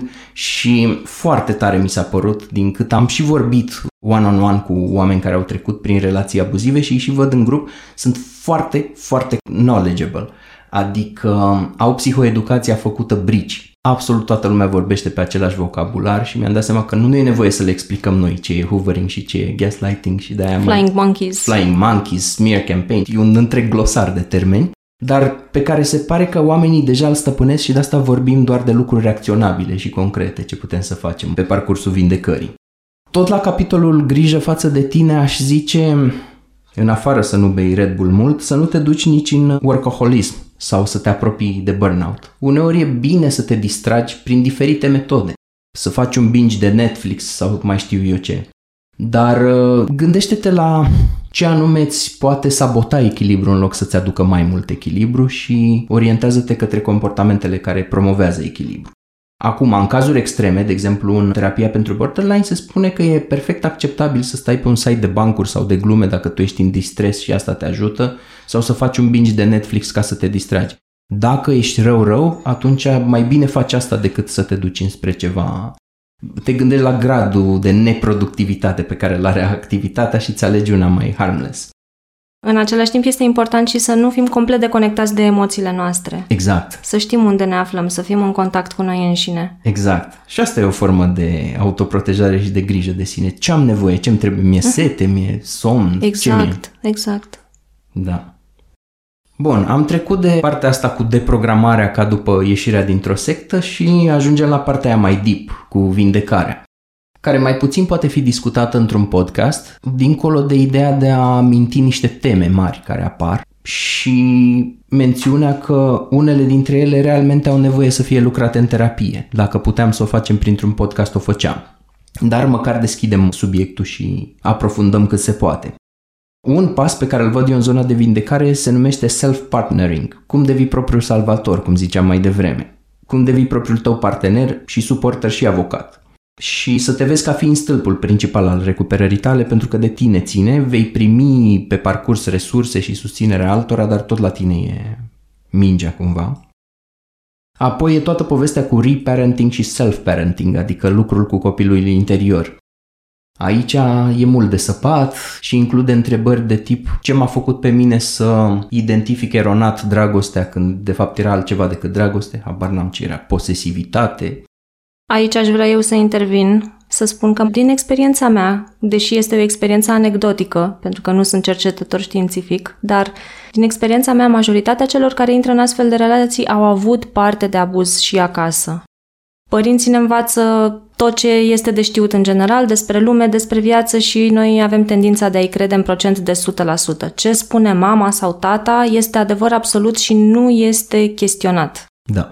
B: și foarte tare mi s-a părut, din cât am și vorbit one-on-one cu oameni care au trecut prin relații abuzive și îi și văd în grup, sunt foarte, foarte knowledgeable. Adică au psihoeducația făcută brici. Absolut toată lumea vorbește pe același vocabular și mi-am dat seama că nu e nevoie să le explicăm noi ce e hoovering și ce e gaslighting și de-aia
A: Flying mai... monkeys.
B: Flying monkeys, smear campaign. E un întreg glosar de termeni, dar pe care se pare că oamenii deja îl stăpânesc și de asta vorbim doar de lucruri acționabile și concrete ce putem să facem pe parcursul vindecării. Tot la capitolul grijă față de tine aș zice, în afară să nu bei Red Bull mult, să nu te duci nici în workaholism sau să te apropii de burnout. Uneori e bine să te distragi prin diferite metode. Să faci un binge de Netflix sau mai știu eu ce. Dar gândește-te la ce anume îți poate sabota echilibrul în loc să-ți aducă mai mult echilibru și orientează-te către comportamentele care promovează echilibru. Acum, în cazuri extreme, de exemplu în terapia pentru borderline, se spune că e perfect acceptabil să stai pe un site de bancuri sau de glume dacă tu ești în distres și asta te ajută, sau să faci un binge de Netflix ca să te distragi. Dacă ești rău-rău, atunci mai bine faci asta decât să te duci înspre ceva. Te gândești la gradul de neproductivitate pe care îl are activitatea și îți alegi una mai harmless.
A: În același timp este important și să nu fim complet deconectați de emoțiile noastre.
B: Exact.
A: Să știm unde ne aflăm, să fim în contact cu noi înșine.
B: Exact. Și asta e o formă de autoprotejare și de grijă de sine. Ce am nevoie? Ce-mi trebuie? Mi-e sete? Mi-e somn?
A: Exact, exact.
B: Da. Bun, am trecut de partea asta cu deprogramarea ca după ieșirea dintr-o sectă și ajungem la partea aia mai deep, cu vindecarea, care mai puțin poate fi discutată într-un podcast, dincolo de ideea de a aminti niște teme mari care apar și mențiunea că unele dintre ele realmente au nevoie să fie lucrate în terapie. Dacă puteam să o facem printr-un podcast, o făceam. Dar măcar deschidem subiectul și aprofundăm cât se poate. Un pas pe care îl văd eu în zona de vindecare se numește self-partnering. Cum devii propriul salvator, cum ziceam mai devreme. Cum devii propriul tău partener și suporter și avocat. Și să te vezi ca fiind stâlpul principal al recuperării tale, pentru că de tine ține, vei primi pe parcurs resurse și susținerea altora, dar tot la tine e mingea cumva. Apoi e toată povestea cu reparenting și self-parenting, adică lucrul cu copilul interior. Aici e mult de săpat și include întrebări de tip ce m-a făcut pe mine să identific eronat dragostea când de fapt era altceva decât dragoste, habar n-am ce era, posesivitate.
A: Aici aș vrea eu să intervin, să spun că din experiența mea, deși este o experiență anecdotică, pentru că nu sunt cercetător științific, dar din experiența mea, majoritatea celor care intră în astfel de relații au avut parte de abuz și acasă. Părinții ne învață tot ce este de știut în general despre lume, despre viață și noi avem tendința de a-i crede în procent de o sută la sută. Ce spune mama sau tata este adevăr absolut și nu este chestionat.
B: Da.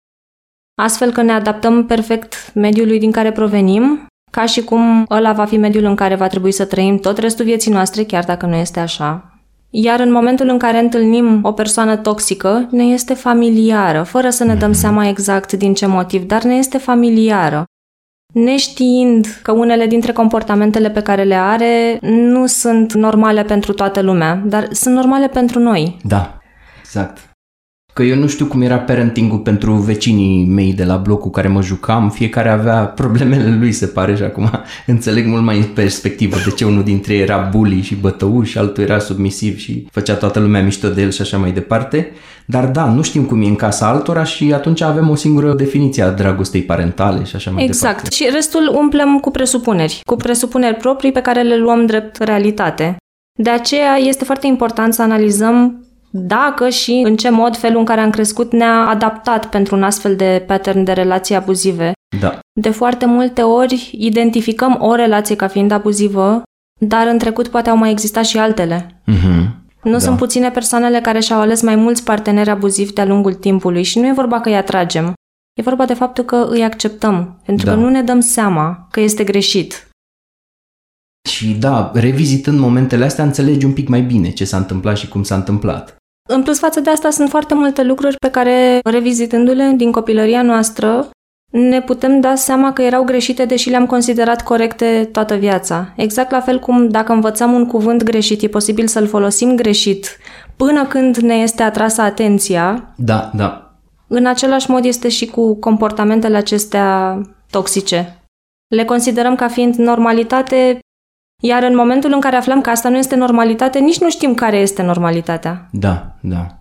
A: Astfel că ne adaptăm perfect mediului din care provenim, ca și cum ăla va fi mediul în care va trebui să trăim tot restul vieții noastre, chiar dacă nu este așa. Iar în momentul în care întâlnim o persoană toxică, ne este familiară, fără să ne dăm seama exact din ce motiv, dar ne este familiară. Neștiind că unele dintre comportamentele pe care le are nu sunt normale pentru toată lumea, dar sunt normale pentru noi.
B: Da, exact. Că eu nu știu cum era parenting-ul pentru vecinii mei de la bloc cu care mă jucam, fiecare avea problemele lui, se pare, și acum înțeleg mult mai în perspectivă de ce unul dintre ei era bully și bătăuș și altul era submisiv și făcea toată lumea mișto de el și așa mai departe. Dar da, nu știm cum e în casa altora și atunci avem o singură definiție a dragostei parentale și așa mai
A: exact.
B: departe.
A: Exact. Și restul umplem cu presupuneri, cu presupuneri proprii pe care le luăm drept realitate. De aceea este foarte important să analizăm dacă și în ce mod felul în care am crescut ne-a adaptat pentru un astfel de pattern de relații abuzive.
B: Da.
A: De foarte multe ori identificăm o relație ca fiind abuzivă, dar în trecut poate au mai existat și altele.
B: Mm-hmm.
A: Nu
B: da.
A: sunt puține persoanele care și-au ales mai mulți parteneri abuzivi de-a lungul timpului și nu e vorba că îi atragem. E vorba de faptul că îi acceptăm, pentru
B: da.
A: că nu ne dăm seama că este greșit.
B: Și da, revizitând momentele astea, înțelegi un pic mai bine ce s-a întâmplat și cum s-a întâmplat.
A: În plus față de asta, sunt foarte multe lucruri pe care, revizitându-le din copilăria noastră, ne putem da seama că erau greșite, deși le-am considerat corecte toată viața. Exact la fel cum dacă învățăm un cuvânt greșit, e posibil să-l folosim greșit până când ne este atrasă atenția.
B: Da, da.
A: În același mod este și cu comportamentele acestea toxice. Le considerăm ca fiind normalitate, iar în momentul în care aflăm că asta nu este normalitate, nici nu știm care este normalitatea.
B: Da, da.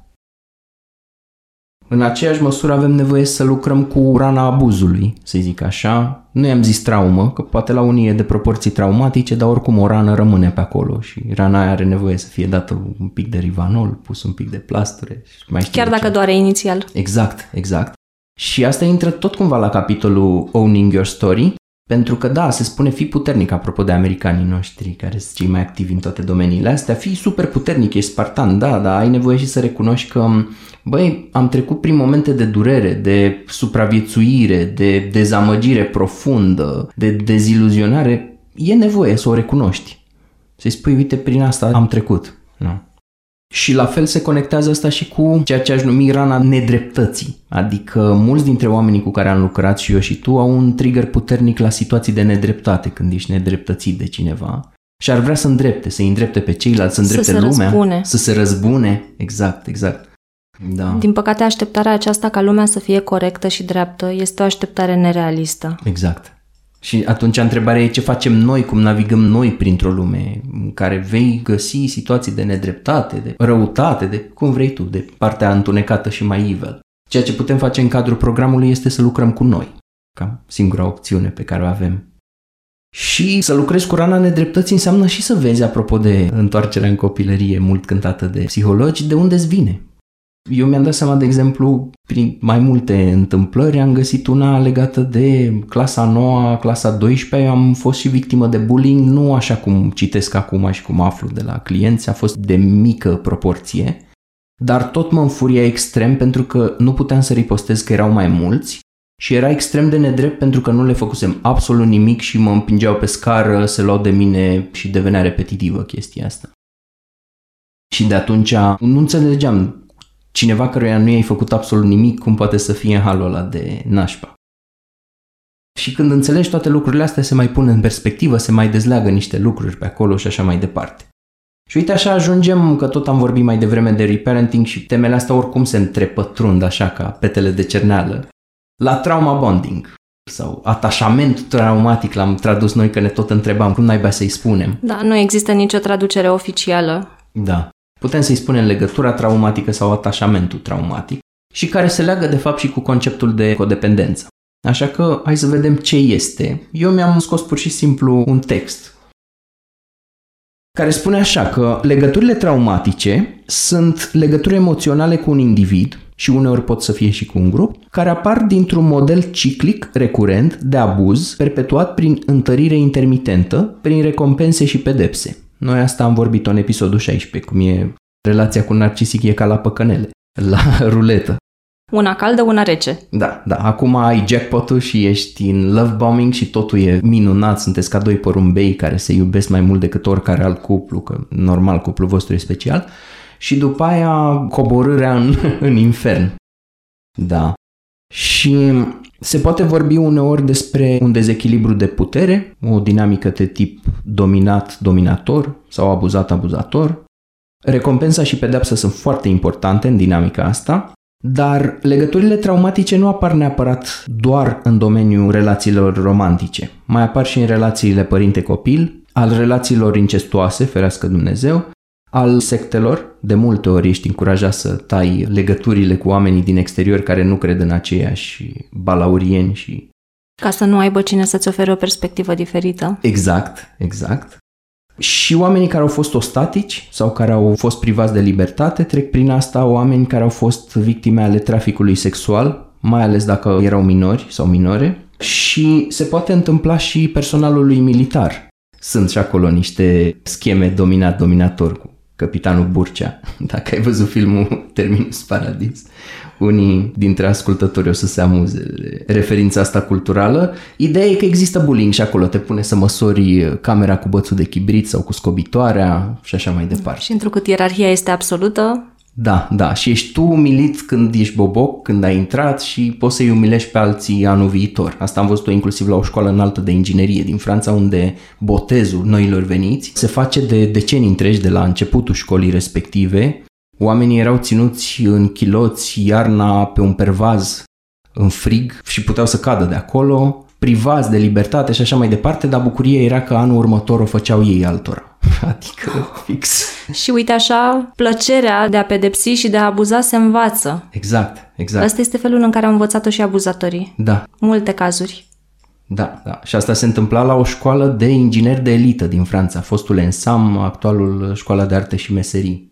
B: În aceeași măsură avem nevoie să lucrăm cu rana abuzului, să zic așa. Nu i-am zis traumă, că poate la unii e de proporții traumatice, dar oricum o rană rămâne pe acolo și rana aia are nevoie să fie dată un pic de Rivanol, pus un pic de plasture. Mai
A: Chiar dacă ce. doare inițial.
B: Exact, exact. Și asta intră tot cumva la capitolul Owning Your Story, pentru că da, se spune fii puternic, apropo de americanii noștri, care sunt cei mai activi în toate domeniile astea, fii super puternic, ești spartan, da, dar ai nevoie și să recunoști că, băi, am trecut prin momente de durere, de supraviețuire, de dezamăgire profundă, de deziluzionare, e nevoie să o recunoști. Să-i spui, uite, prin asta am trecut. Nu? Și la fel se conectează asta și cu ceea ce aș numi rana nedreptății. Adică mulți dintre oamenii cu care am lucrat și eu și tu au un trigger puternic la situații de nedreptate când ești nedreptățit de cineva și ar vrea să îndrepte, să-i îndrepte pe ceilalți, să îndrepte
A: să se
B: lumea,
A: răzbune.
B: să se răzbune. Exact, exact. Da.
A: Din păcate, așteptarea aceasta ca lumea să fie corectă și dreaptă este o așteptare nerealistă.
B: Exact. Și atunci întrebarea e ce facem noi, cum navigăm noi printr-o lume în care vei găsi situații de nedreptate, de răutate, de cum vrei tu, de partea întunecată și mai evil. Ceea ce putem face în cadrul programului este să lucrăm cu noi, ca singura opțiune pe care o avem. Și să lucrezi cu rana nedreptății înseamnă și să vezi, apropo de întoarcerea în copilărie mult cântată de psihologi, de unde îți vine. Eu mi-am dat seama, de exemplu, prin mai multe întâmplări, am găsit una legată de clasa nouă, clasa a douăsprezecea, am fost și victimă de bullying, nu așa cum citesc acum și cum aflu de la clienți, a fost de mică proporție, dar tot mă înfuria extrem pentru că nu puteam să ripostez că erau mai mulți și era extrem de nedrept pentru că nu le făcusem absolut nimic și mă împingeau pe scară, se luau de mine și devenea repetitivă chestia asta. Și de atunci nu înțelegeam cineva căruia nu i-ai făcut absolut nimic, cum poate să fie în halul ăla de nașpa. Și când înțelegi toate lucrurile astea, se mai pun în perspectivă, se mai dezleagă niște lucruri pe acolo și așa mai departe. Și uite așa ajungem, că tot am vorbit mai devreme de reparenting și temele astea oricum se întrepătrund așa ca petele de cerneală, la trauma bonding sau atașament traumatic, l-am tradus noi că ne tot întrebam cum naiba să-i spunem.
A: Da, nu există nicio traducere oficială.
B: Da, putem să-i spunem legătura traumatică sau atașamentul traumatic și care se leagă de fapt și cu conceptul de codependență. Așa că hai să vedem ce este. Eu mi-am scos pur și simplu un text care spune așa că legăturile traumatice sunt legături emoționale cu un individ și uneori pot să fie și cu un grup, care apar dintr-un model ciclic recurent de abuz perpetuat prin întărire intermitentă, prin recompense și pedepse. Noi asta am vorbit în episodul șaisprezece, cum e relația cu narcisic e ca la păcănele, la ruletă.
A: Una caldă, una rece.
B: Da, da. Acum ai jackpot-ul și ești în love bombing și totul e minunat, sunteți ca doi porumbei care se iubesc mai mult decât oricare alt cuplu, că normal cuplul vostru e special, și după aia coborârea în, în infern. Da. Și se poate vorbi uneori despre un dezechilibru de putere, o dinamică de tip dominat-dominator sau abuzat-abuzator. Recompensa și pedepsa sunt foarte importante în dinamica asta, dar legăturile traumatice nu apar neapărat doar în domeniul relațiilor romantice. Mai apar și în relațiile părinte-copil, al relațiilor incestuoase, ferească Dumnezeu, al sectelor. De multe ori ești încurajat să tai legăturile cu oamenii din exterior care nu cred în aceiași balaurieni și...
A: Ca să nu aibă cine să-ți ofere o perspectivă diferită.
B: Exact, exact. Și oamenii care au fost ostatici sau care au fost privați de libertate trec prin asta, oameni care au fost victime ale traficului sexual, mai ales dacă erau minori sau minore, și se poate întâmpla și personalului militar. Sunt și acolo niște scheme dominat-dominator cu Capitanul Burcea, dacă ai văzut filmul Terminus Paradis. Unii dintre ascultători o să se amuze de referința asta culturală. Ideea e că există bullying și acolo, te pune să măsori camera cu bățul de chibrit sau cu scobitoarea și așa mai departe.
A: Și întrucât ierarhia este absolută...
B: Da, da, și ești tu umilit când ești boboc, când ai intrat și poți să-i umilești pe alții anul viitor. Asta am văzut-o inclusiv la o școală înaltă de inginerie din Franța, unde botezul noilor veniți se face de decenii întregi de la începutul școlii respective. Oamenii erau ținuți în chiloți iarna pe un pervaz în frig și puteau să cadă de acolo, privați de libertate și așa mai departe, dar bucuria era că anul următor o făceau ei altora. Adică fix.
A: Și uite așa, plăcerea de a pedepsi și de a abuza se învață.
B: Exact, exact.
A: Asta este felul în care au învățat-o și abuzatorii.
B: Da.
A: Multe cazuri.
B: Da, da. Și asta se întâmpla la o școală de ingineri de elită din Franța, fostul E N S A M, actualul Școala de Arte și Meserii.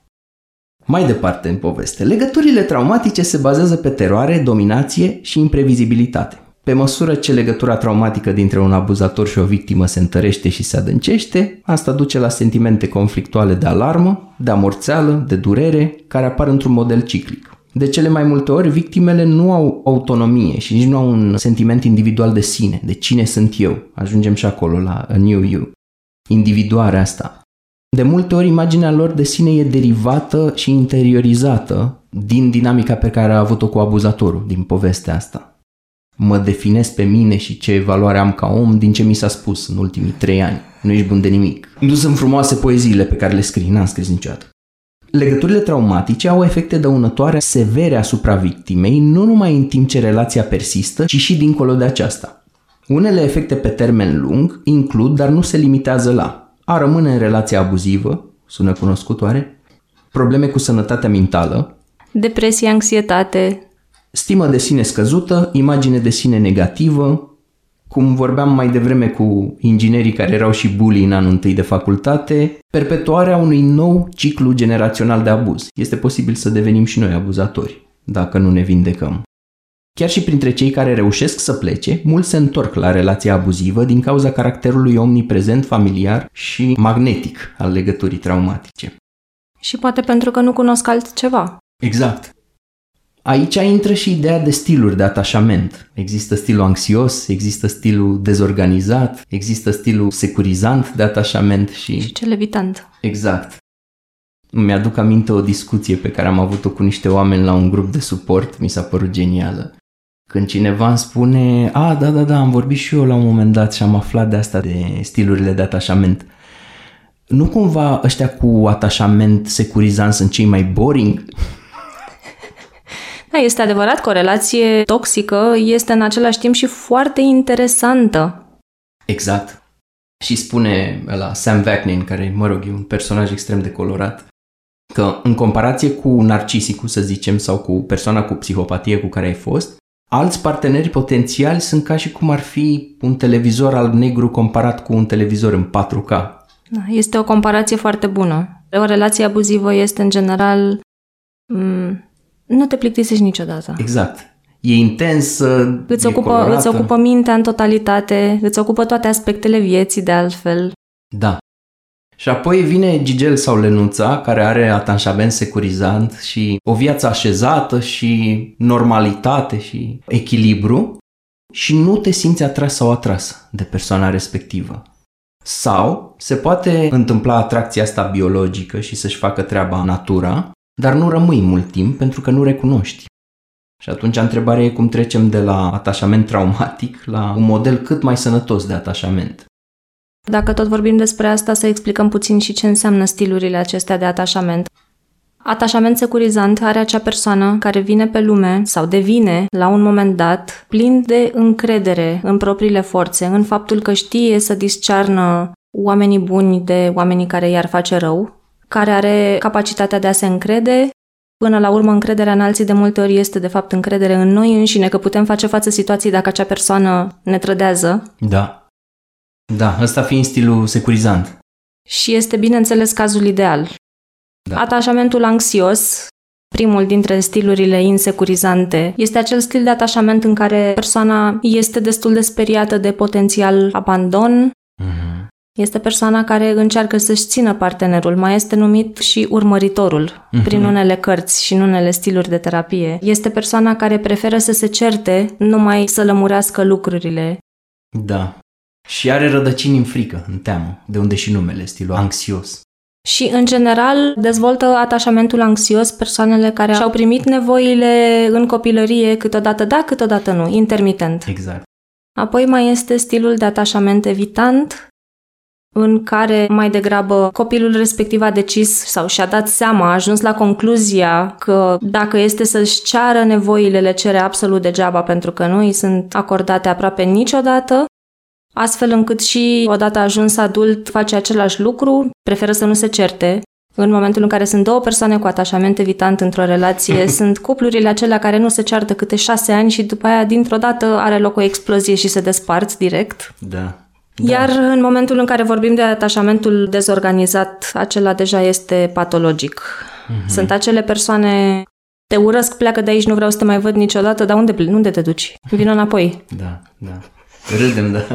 B: Mai departe în poveste, legăturile traumatice se bazează pe teroare, dominație și imprevizibilitate. Pe măsură ce legătura traumatică dintre un abuzator și o victimă se întărește și se adâncește, asta duce la sentimente conflictuale de alarmă, de amorțeală, de durere, care apar într-un model ciclic. De cele mai multe ori, victimele nu au autonomie și nici nu au un sentiment individual de sine, de cine sunt eu. Ajungem și acolo la a new you. Individuarea asta. De multe ori, imaginea lor de sine e derivată și interiorizată din dinamica pe care a avut-o cu abuzatorul, din povestea asta. Mă definesc pe mine și ce valoare am ca om din ce mi s-a spus în ultimii trei ani. Nu ești bun de nimic. Nu sunt frumoase poeziile pe care le scrii, n-am scris niciodată. Legăturile traumatice au efecte dăunătoare severe asupra victimei, nu numai în timp ce relația persistă, ci și dincolo de aceasta. Unele efecte pe termen lung includ, dar nu se limitează la a rămâne în relație abuzivă, sună cunoscut oare, probleme cu sănătatea mentală,
A: depresie, anxietate,
B: stimă de sine scăzută, imagine de sine negativă, cum vorbeam mai devreme cu inginerii care erau și bully în anul întâi de facultate, perpetuarea unui nou ciclu generațional de abuz. Este posibil să devenim și noi abuzatori, dacă nu ne vindecăm. Chiar și printre cei care reușesc să plece, mulți se întorc la relația abuzivă din cauza caracterului omniprezent, familiar și magnetic al legăturii traumatice.
A: Și poate pentru că nu cunosc altceva.
B: Exact. Aici intră și ideea de stiluri de atașament. Există stilul anxios, există stilul dezorganizat, există stilul securizant de atașament și...
A: Și cel evitant.
B: Exact. Mi-aduc aminte o discuție pe care am avut-o cu niște oameni la un grup de suport, mi s-a părut genială. Când cineva îmi spune, a, da, da, da, am vorbit și eu la un moment dat și am aflat de asta, de stilurile de atașament. Nu cumva ăștia cu atașament securizant sunt cei mai boring?
A: Da, este adevărat că o relație toxică este în același timp și foarte interesantă.
B: Exact. Și spune la Sam Vaknin, care, mă rog, e un personaj extrem de colorat, că în comparație cu narcisicul, să zicem, sau cu persoana cu psihopatie cu care ai fost, alți parteneri potențiali sunt ca și cum ar fi un televizor alb negru comparat cu un televizor în patru K.
A: Da, este o comparație foarte bună. O relație abuzivă este, în general, m- nu te plictisești niciodată.
B: Exact. E intensă,
A: îți
B: e
A: ocupă,
B: colorată.
A: îți ocupă mintea în totalitate, îți ocupă toate aspectele vieții, de altfel.
B: Da. Și apoi vine Gigel sau Lenuța, care are atașament securizant și o viață așezată și normalitate și echilibru și nu te simți atras sau atrasă de persoana respectivă. Sau se poate întâmpla atracția asta biologică și să-și facă treaba natura, dar nu rămâi mult timp pentru că nu recunoști. Și atunci întrebarea e cum trecem de la atașament traumatic la un model cât mai sănătos de atașament.
A: Dacă tot vorbim despre asta, să explicăm puțin și ce înseamnă stilurile acestea de atașament. Atașament securizant are acea persoană care vine pe lume sau devine, la un moment dat, plin de încredere în propriile forțe, în faptul că știe să discearnă oamenii buni de oamenii care i-ar face rău, care are capacitatea de a se încrede. Până la urmă, încrederea în alții de multe ori este, de fapt, încredere în noi înșine, că putem face față situației dacă acea persoană ne trădează.
B: Da. Da, ăsta fiind stilul securizant.
A: Și este, bineînțeles, cazul ideal.
B: Da.
A: Atașamentul anxios, primul dintre stilurile insecurizante, este acel stil de atașament în care persoana este destul de speriată de potențial abandon. Mm-hmm. Este persoana care încearcă să-și țină partenerul, mai este numit și urmăritorul, mm-hmm. prin unele cărți și în unele stiluri de terapie. Este persoana care preferă să se certe, numai să lămurească lucrurile.
B: Da. Și are rădăcini în frică, în teamă, de unde și numele, stilul anxios.
A: Și, în general, dezvoltă atașamentul anxios persoanele care și-au primit nevoile în copilărie, câteodată da, câteodată nu, intermitent.
B: Exact.
A: Apoi mai este stilul de atașament evitant, în care mai degrabă copilul respectiv a decis sau și-a dat seama, a ajuns la concluzia că dacă este să-și ceară nevoile, le cere absolut degeaba pentru că nu îi sunt acordate aproape niciodată, astfel încât și odată ajuns adult face același lucru, preferă să nu se certe. În momentul în care sunt două persoane cu atașament evitant într-o relație, sunt cuplurile acelea care nu se ceartă câte șase ani și după aia dintr-o dată are loc o explozie și se despart direct.
B: Da. Da.
A: Iar în momentul în care vorbim de atașamentul dezorganizat, acela deja este patologic. Mm-hmm. Sunt acele persoane, te urăsc, pleacă de aici, nu vreau să te mai văd niciodată, dar unde, unde te duci? Vino înapoi.
B: Da, da. Râdem, da.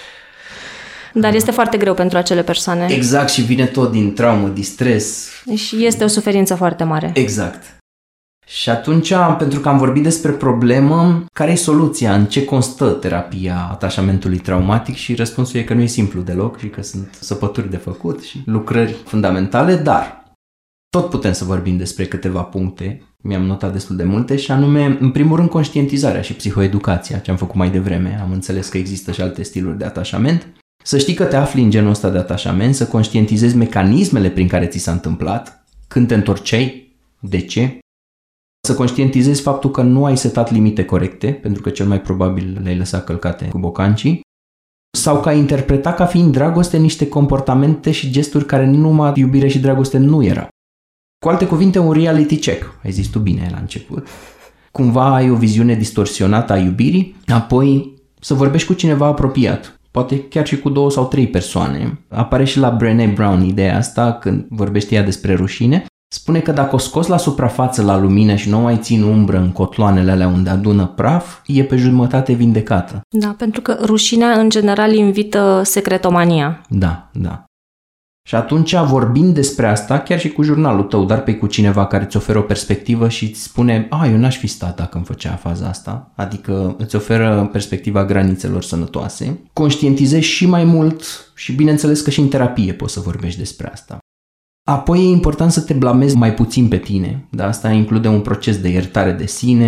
A: Dar este foarte greu pentru acele persoane.
B: Exact, și vine tot din traumă, distres.
A: Și este o suferință foarte mare.
B: Exact. Și atunci, pentru că am vorbit despre problemă, care e soluția? În ce constă terapia atașamentului traumatic? Și răspunsul e că nu e simplu deloc și că sunt săpături de făcut și lucrări fundamentale, dar tot putem să vorbim despre câteva puncte, mi-am notat destul de multe, și anume, în primul rând, conștientizarea și psihoeducația, ce am făcut mai devreme. Am înțeles că există și alte stiluri de atașament. Să știi că te afli în genul ăsta de atașament, să conștientizezi mecanismele prin care ți s-a întâmplat, când te întorceai, de ce, să conștientizezi faptul că nu ai setat limite corecte, pentru că cel mai probabil le-ai lăsat călcate cu bocancii, sau că ai interpretat ca fiind dragoste niște comportamente și gesturi care numai iubire și dragoste nu erau. Cu alte cuvinte, un reality check, ai zis tu bine la început. Cumva ai o viziune distorsionată a iubirii, apoi să vorbești cu cineva apropiat, poate chiar și cu două sau trei persoane. Apare și la Brené Brown ideea asta când vorbește ea despre rușine. Spune că dacă o scoți la suprafață la lumină și nu mai țin umbră în cotloanele alea unde adună praf, e pe jumătate vindecată.
A: Da, pentru că rușinea în general invită secretomania.
B: Da, da. Și atunci, vorbind despre asta, chiar și cu jurnalul tău, dar pe cu cineva care îți oferă o perspectivă și îți spune, a, eu n-aș fi stat dacă îmi făcea faza asta, adică îți oferă perspectiva granițelor sănătoase, conștientizezi și mai mult și bineînțeles că și în terapie poți să vorbești despre asta. Apoi e important să te blamezi mai puțin pe tine, dar asta include un proces de iertare de sine,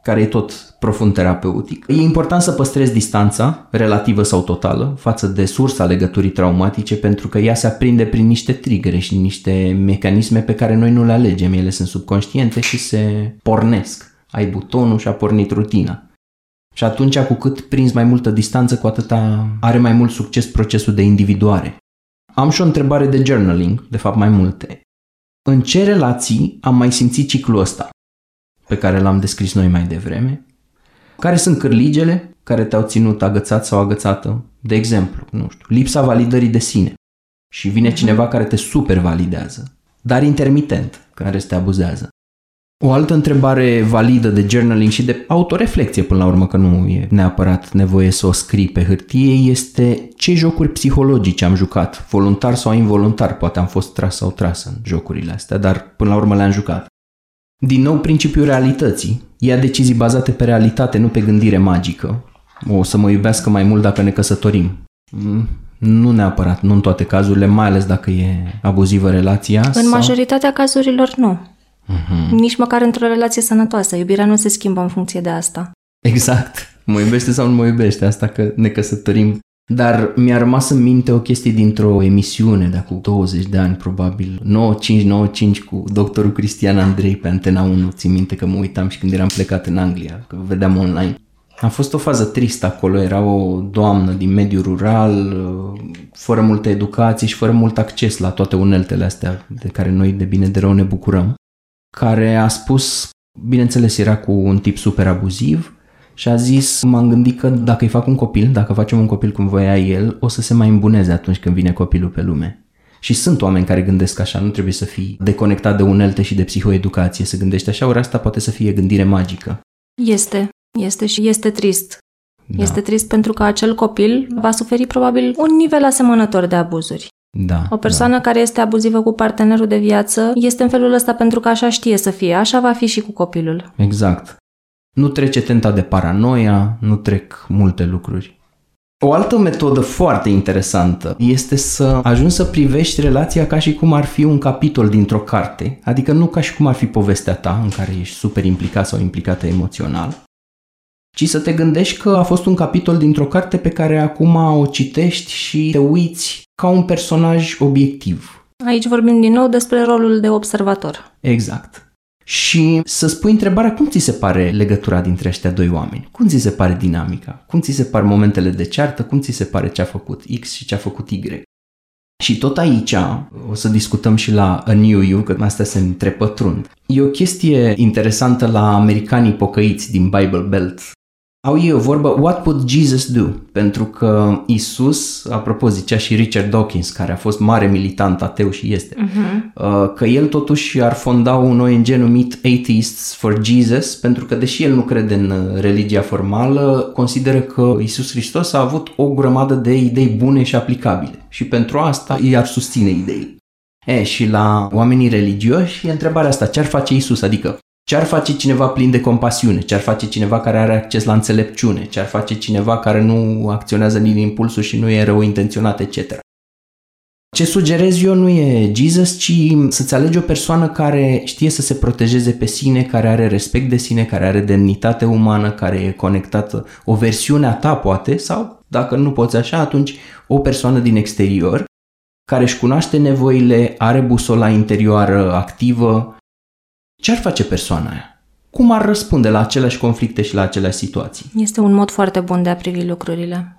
B: care e tot profund terapeutic. E important să păstrezi distanța, relativă sau totală, față de sursa legăturii traumatice, pentru că ea se aprinde prin niște trigere și niște mecanisme pe care noi nu le alegem. Ele sunt subconștiente și se pornesc. Ai butonul și a pornit rutina. Și atunci, cu cât prinzi mai multă distanță, cu atâta are mai mult succes procesul de individuare. Am și o întrebare de journaling, de fapt mai multe. În ce relații am mai simțit ciclul ăsta, pe care l-am descris noi mai devreme? Care sunt cârligele care te-au ținut agățat sau agățată? De exemplu, nu știu, lipsa validării de sine. Și vine cineva care te super validează, dar intermitent, care te abuzează. O altă întrebare validă de journaling și de autoreflecție, până la urmă, că nu e neapărat nevoie să o scrii pe hârtie, este ce jocuri psihologice am jucat, voluntar sau involuntar. Poate am fost tras sau trasă în jocurile astea, dar până la urmă le-am jucat. Din nou, principiul realității. Ia decizii bazate pe realitate, nu pe gândire magică. O să mă iubească mai mult dacă ne căsătorim. Nu neapărat, nu în toate cazurile, mai ales dacă e abuzivă relația.
A: În
B: sau...
A: majoritatea cazurilor nu.
B: Uh-huh.
A: Nici măcar într-o relație sănătoasă. Iubirea nu se schimbă în funcție de asta.
B: Exact. Mă iubește sau nu mă iubește, asta că ne căsătorim. Dar mi-a rămas în minte o chestie dintr-o emisiune de acum douăzeci de ani, probabil, nouă cinci nouă cinci, cu doctorul Cristian Andrei pe Antena unu. Țin minte că mă uitam și când eram plecat în Anglia, că vedeam online. A fost o fază tristă acolo, era o doamnă din mediul rural, fără multă educație și fără mult acces la toate uneltele astea de care noi de bine de rău ne bucurăm, care a spus, bineînțeles era cu un tip super abuziv, și a zis, m-am gândit că dacă îi fac un copil, dacă facem un copil cum voia el, o să se mai îmbuneze atunci când vine copilul pe lume. Și sunt oameni care gândesc așa, nu trebuie să fii deconectat de unelte și de psihoeducație, să gândești așa, ori asta poate să fie gândire magică.
A: Este, este și este trist.
B: Da.
A: Este trist pentru că acel copil va suferi probabil un nivel asemănător de abuzuri.
B: Da,
A: o persoană
B: da.
A: care este abuzivă cu partenerul de viață este în felul ăsta pentru că așa știe să fie, așa va fi și cu copilul.
B: Exact. Nu trece tenta de paranoia, nu trec multe lucruri. O altă metodă foarte interesantă este să ajungi să privești relația ca și cum ar fi un capitol dintr-o carte, adică nu ca și cum ar fi povestea ta în care ești super implicat sau implicată emoțional, ci să te gândești că a fost un capitol dintr-o carte pe care acum o citești și te uiți ca un personaj obiectiv.
A: Aici vorbim din nou despre rolul de observator.
B: Exact. Și să spui întrebarea, cum ți se pare legătura dintre ăștia doi oameni? Cum ți se pare dinamica? Cum ți se par momentele de ceartă? Cum ți se pare ce a făcut X și ce a făcut Y? Și tot aici o să discutăm și la A New You, că astea se întrepătrund. E o chestie interesantă la americanii pocăiți din Bible Belt. Au ei o vorbă, what would Jesus do? Pentru că Isus, apropo zicea și Richard Dawkins, care a fost mare militant ateu și este, uh-huh. că el totuși ar fonda un O N G numit Atheists for Jesus, pentru că deși el nu crede în religia formală, consideră că Isus Hristos a avut o grămadă de idei bune și aplicabile și pentru asta i-ar susține ideile. E, și la oamenii religioși e întrebarea asta, ce ar face Isus? Adică ce ar face cineva plin de compasiune? Ce ar face cineva care are acces la înțelepciune? Ce ar face cineva care nu acționează din impulsul și nu e rău intenționat, et cetera. Ce sugerez eu nu e Jesus, ci să-ți alegi o persoană care știe să se protejeze pe sine, care are respect de sine, care are demnitate umană, care e conectată, o versiune a ta poate, sau dacă nu poți așa, atunci o persoană din exterior, care își cunoaște nevoile, are busola interioară activă. Ce ar face persoana aia? Cum ar răspunde la aceleași conflicte și la aceleași situații?
A: Este un mod foarte bun de a privi lucrurile.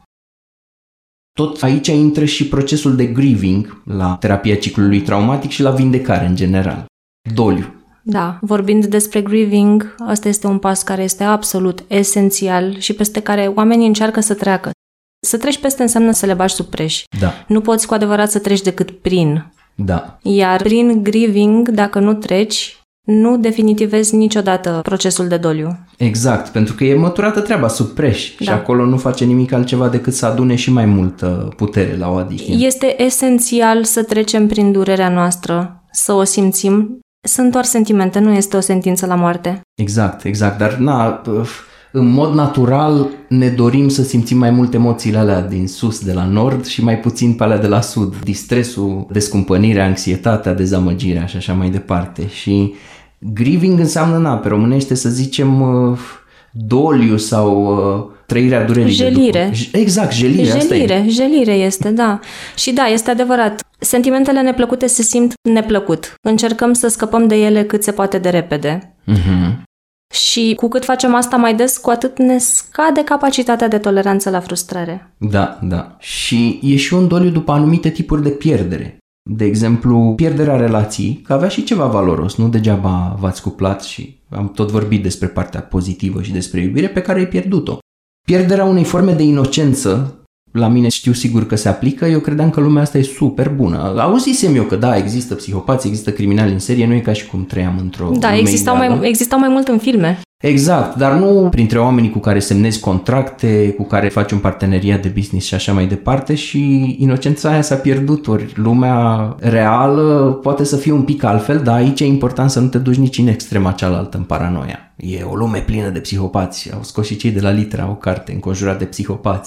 B: Tot aici intră și procesul de grieving la terapia ciclului traumatic și la vindecare în general. Doliu.
A: Da, vorbind despre grieving, ăsta este un pas care este absolut esențial și peste care oamenii încearcă să treacă. Să treci peste înseamnă să le bagi sub preș.
B: Da.
A: Nu poți cu adevărat să treci decât prin.
B: Da.
A: Iar prin grieving, dacă nu treci, nu definitivezi niciodată procesul de doliu.
B: Exact, pentru că e măturată treaba sub preș da. Și acolo nu face nimic altceva decât să adune și mai multă putere la o adicție.
A: Este esențial să trecem prin durerea noastră, să o simțim. Sunt doar sentimente, nu este o sentință la moarte.
B: Exact, exact, dar na, în mod natural ne dorim să simțim mai mult emoțiile alea din sus, de la nord, și mai puțin pe alea de la sud. Distresul, descumpănirea, anxietatea, dezamăgirea și așa mai departe. Și grieving înseamnă, na, pe românește să zicem, doliu sau uh, trăirea durerii.
A: Jelire.
B: După. Exact, jelire.
A: Jelire,
B: asta e.
A: jelire este, da. Și da, este adevărat. Sentimentele neplăcute se simt neplăcut. Încercăm să scăpăm de ele cât se poate de repede.
B: Uh-huh.
A: Și cu cât facem asta mai des, cu atât ne scade capacitatea de toleranță la frustrare.
B: Da, da. Și e și un doliu după anumite tipuri de pierdere. De exemplu, pierderea relației, că avea și ceva valoros, nu degeaba v-ați cuplat și am tot vorbit despre partea pozitivă și despre iubire pe care ai pierdut-o. Pierderea unei forme de inocență, la mine știu sigur că se aplică, eu credeam că lumea asta e super bună. Auzisem eu că da, există psihopați, există criminali în serie, nu e ca și cum trăiam într-o
A: Da,
B: lume
A: existau
B: ideală.
A: mai, existau mai mult în filme.
B: Exact, dar nu printre oamenii cu care semnezi contracte, cu care faci un parteneriat de business și așa mai departe și inocența aia s-a pierdut, ori lumea reală poate să fie un pic altfel, dar aici e important să nu te duci nici în extrema cealaltă, în paranoia. E o lume plină de psihopați, au scos și cei de la Litera o carte înconjurat de psihopați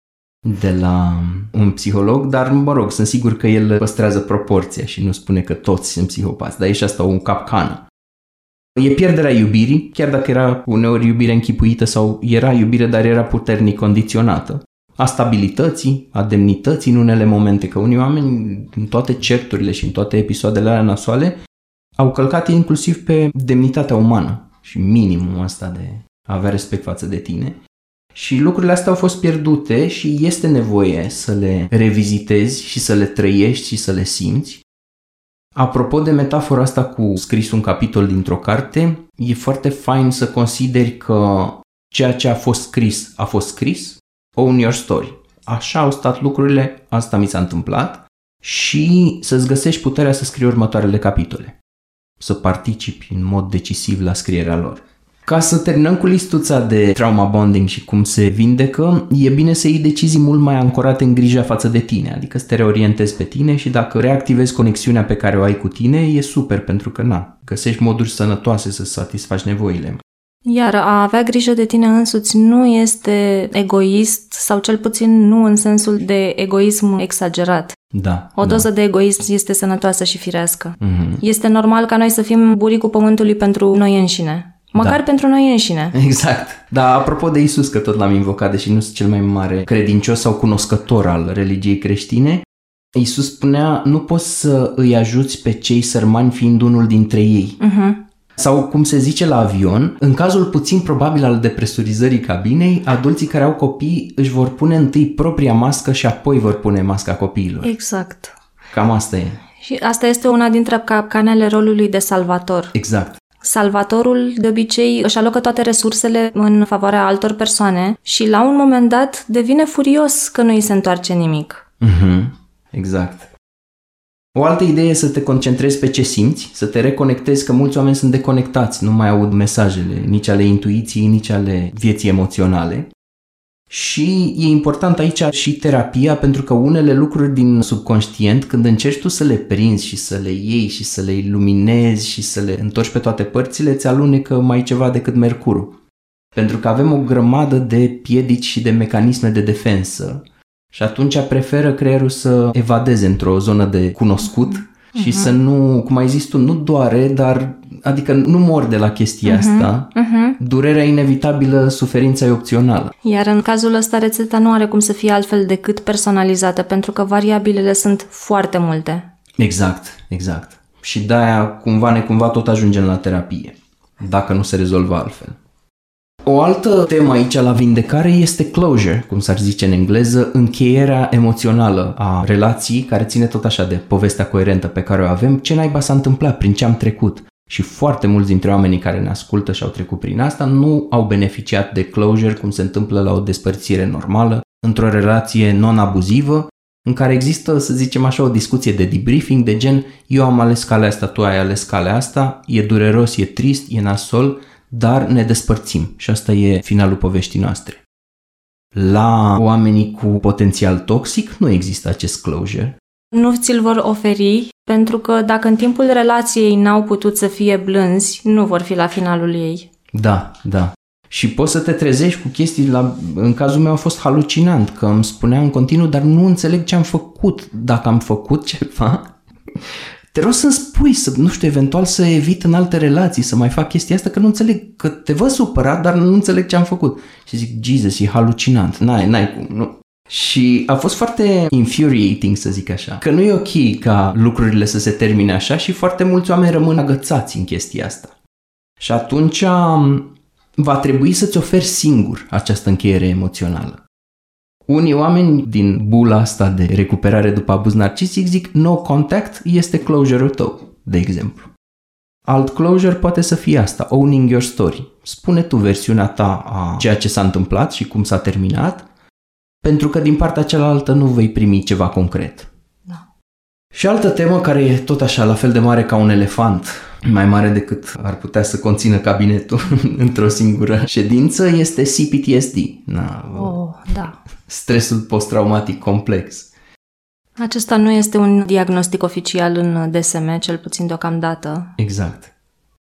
B: de la un psiholog, dar mă rog, sunt sigur că el păstrează proporția și nu spune că toți sunt psihopați, dar e și asta o capcană. E pierderea iubirii, chiar dacă era uneori iubire închipuită sau era iubire, dar era puternic condiționată. A stabilității, a demnității în unele momente, că unii oameni în toate certurile și în toate episoadele alea nasoale au călcat inclusiv pe demnitatea umană și minimul ăsta de a avea respect față de tine. Și lucrurile astea au fost pierdute și este nevoie să le revizitezi și să le trăiești și să le simți. Apropo de metafora asta cu scris un capitol dintr-o carte, e foarte fain să consideri că ceea ce a fost scris a fost scris, own your story. Așa au stat lucrurile, asta mi s-a întâmplat și să-ți găsești puterea să scrii următoarele capitole. Să participi în mod decisiv la scrierea lor. Ca să terminăm cu listuța de trauma bonding și cum se vindecă, e bine să iei decizii mult mai ancorate în grija față de tine, adică să te reorientezi pe tine și dacă reactivezi conexiunea pe care o ai cu tine, e super pentru că na, găsești moduri sănătoase să satisfaci nevoile.
A: Iar a avea grijă de tine însuți nu este egoist sau cel puțin nu în sensul de egoism exagerat.
B: Da.
A: O doză
B: da.
A: de egoism este sănătoasă și firească.
B: Mm-hmm.
A: Este normal ca noi să fim buricul pământului pentru noi înșine. Măcar da. pentru noi înșine.
B: Exact. Dar apropo de Isus, că tot l-am invocat, deși nu sunt cel mai mare credincios sau cunoscător al religiei creștine, Isus spunea, nu poți să îi ajuți pe cei sărmani fiind unul dintre ei.
A: Uh-huh.
B: Sau, cum se zice la avion, în cazul puțin probabil al depresurizării cabinei, adulții care au copii își vor pune întâi propria mască și apoi vor pune masca copiilor.
A: Exact.
B: Cam asta e.
A: Și asta este una dintre capcanele rolului de salvator.
B: Exact.
A: Salvatorul de obicei își alocă toate resursele în favoarea altor persoane și la un moment dat devine furios că nu îi se întoarce nimic.
B: Mm-hmm. Exact. O altă idee e să te concentrezi pe ce simți, să te reconectezi, că mulți oameni sunt deconectați, nu mai aud mesajele, nici ale intuiției, nici ale vieții emoționale. Și e important aici și terapia, pentru că unele lucruri din subconștient, când încerci tu să le prinzi și să le iei și să le iluminezi și să le întorci pe toate părțile, îți alunecă mai ceva decât mercurul. Pentru că avem o grămadă de piedici și de mecanisme de defensă și atunci preferă creierul să evadeze într-o zonă de cunoscut și uh-huh. să nu, cum ai zis tu, nu doare, dar adică nu mor de la chestia uh-huh. asta. Uh-huh. Durerea inevitabilă, suferința e opțională.
A: Iar în cazul ăsta rețeta nu are cum să fie altfel decât personalizată, pentru că variabilele sunt foarte multe.
B: Exact, exact. Și de-aia cumva necumva tot ajungem la terapie, dacă nu se rezolvă altfel. O altă temă aici la vindecare este closure, cum s-ar zice în engleză, încheierea emoțională a relației, care ține tot așa de povestea coerentă pe care o avem, ce naiba s-a întâmplat, prin ce am trecut. Și foarte mulți dintre oamenii care ne ascultă și au trecut prin asta nu au beneficiat de closure, cum se întâmplă la o despărțire normală, într-o relație non-abuzivă, în care există, să zicem așa, o discuție de debriefing, de gen, eu am ales calea asta, tu ai ales calea asta, e dureros, e trist, e nasol, dar ne despărțim și asta e finalul poveștii noastre. La oamenii cu potențial toxic nu există acest closure.
A: Nu ți-l vor oferi pentru că dacă în timpul relației n-au putut să fie blânzi, nu vor fi la finalul ei.
B: Da, da. Și poți să te trezești cu chestii, la, în cazul meu a fost halucinant, că îmi spunea în continuu, dar nu înțeleg ce am făcut. Dacă am făcut ceva, te rog să-mi spui, să, nu știu, eventual să evit în alte relații, să mai fac chestia asta, că nu înțeleg, că te văd supărat, dar nu înțeleg ce am făcut. Și zic, Jesus, e halucinant, n-ai, n-ai cum, nu. Și a fost foarte infuriating, să zic așa, că nu e ok ca lucrurile să se termine așa și foarte mulți oameni rămân agățați în chestia asta. Și atunci va trebui să-ți oferi singur această încheiere emoțională. Unii oameni din bula asta de recuperare după abuz narcisic zic no contact este closure-ul tău, de exemplu. Alt closure poate să fie asta, owning your story. Spune tu versiunea ta a ceea ce s-a întâmplat și cum s-a terminat, pentru că din partea cealaltă nu vei primi ceva concret.
A: Da.
B: Și altă temă care e tot așa, la fel de mare ca un elefant, mai mare decât ar putea să conțină cabinetul într-o singură ședință, este C P T S D. Na,
A: oh, da.
B: Stresul post-traumatic complex.
A: Acesta nu este un diagnostic oficial în D S M, cel puțin deocamdată.
B: Exact.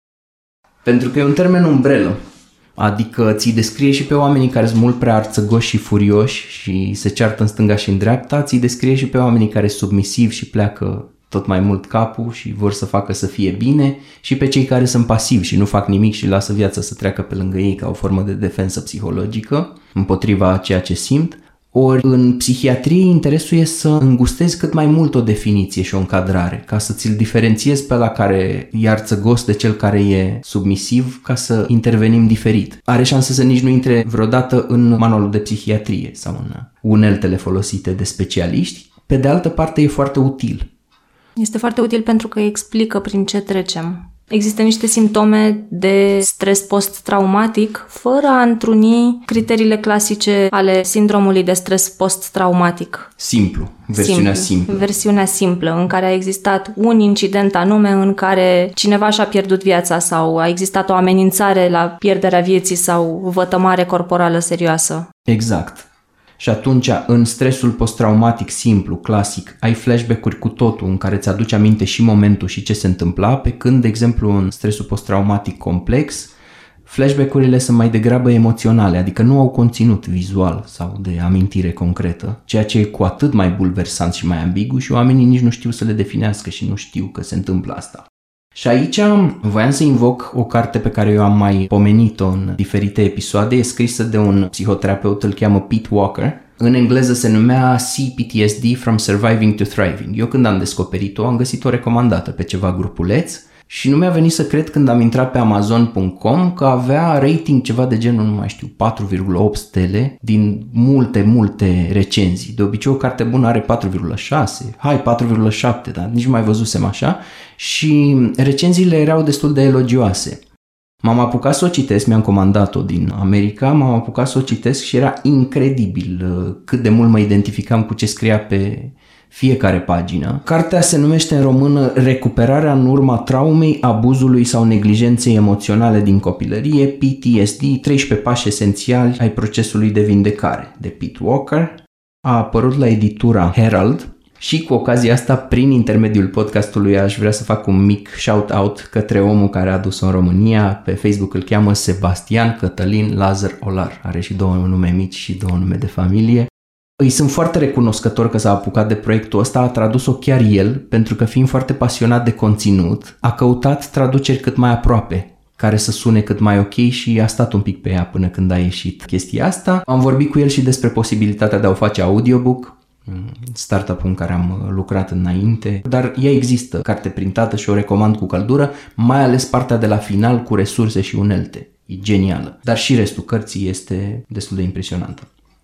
B: Pentru că e un termen umbrelă. Adică ți descrie și pe oamenii care sunt mult prea arțăgoși și furioși și se ceartă în stânga și în dreapta, ți descrie și pe oamenii care sunt submisivi și pleacă tot mai mult capul și vor să facă să fie bine și pe cei care sunt pasivi și nu fac nimic și lasă viața să treacă pe lângă ei ca o formă de defensă psihologică împotriva a ceea ce simt. Ori în psihiatrie interesul e să îngustezi cât mai mult o definiție și o încadrare, ca să ți-l diferențiezi pe ăla care e arțăgos de cel care e submisiv, ca să intervenim diferit. Are șanse să nici nu intre vreodată în manualul de psihiatrie sau în uneltele folosite de specialiști. Pe de altă parte e foarte util.
A: Este foarte util pentru că explică prin ce trecem. Există niște simptome de stres post-traumatic fără a întruni criteriile clasice ale sindromului de stres post-traumatic.
B: Simplu, versiunea
A: simplu.
B: simplă.
A: Versiunea simplă, în care a existat un incident anume în care cineva și-a pierdut viața sau a existat o amenințare la pierderea vieții sau vătămare corporală serioasă.
B: Exact. Și atunci, în stresul post-traumatic simplu, clasic, ai flashback-uri cu totul în care îți aduci aminte și momentul și ce se întâmpla, pe când, de exemplu, în stresul post-traumatic complex, flashback-urile sunt mai degrabă emoționale, adică nu au conținut vizual sau de amintire concretă, ceea ce e cu atât mai bulversant și mai ambigu și oamenii nici nu știu să le definească și nu știu că se întâmplă asta. Și aici voiam să invoc o carte pe care eu am mai pomenit-o în diferite episoade, e scrisă de un psihoterapeut, îl cheamă Pete Walker. În engleză se numea C P T S D From Surviving to Thriving. Eu când am descoperit-o, am găsit-o recomandată pe ceva grupuleț și nu mi-a venit să cred când am intrat pe amazon punct com că avea rating ceva de genul, nu mai știu, patru virgulă opt stele din multe, multe recenzii. De obicei o carte bună are patru virgulă șase, hai patru virgulă șapte, dar nici nu mai văzusem așa și recenziile erau destul de elogioase. M-am apucat să o citesc, mi-am comandat-o din America, m-am apucat să o citesc și era incredibil cât de mult mă identificam cu ce scria pe fiecare pagină. Cartea se numește în română Recuperarea în urma traumei, abuzului sau neglijenței emoționale din copilărie, P T S D, treisprezece pași esențiali ai procesului de vindecare, de Pete Walker. A apărut la editura Herald și cu ocazia asta, prin intermediul podcastului, aș vrea să fac un mic shout-out către omul care a adus-o în România. Pe Facebook îl cheamă Sebastian Cătălin Lazar Olar. Are și două nume mici și două nume de familie. Îi sunt foarte recunoscător că s-a apucat de proiectul ăsta, a tradus-o chiar el, pentru că fiind foarte pasionat de conținut, a căutat traduceri cât mai aproape, care să sune cât mai ok și a stat un pic pe ea până când a ieșit chestia asta. Am vorbit cu el și despre posibilitatea de a o face audiobook, startup-ul în care am lucrat înainte, dar ea există, carte printată și o recomand cu căldură, mai ales partea de la final cu resurse și unelte. E genială, dar și restul cărții este destul de impresionantă.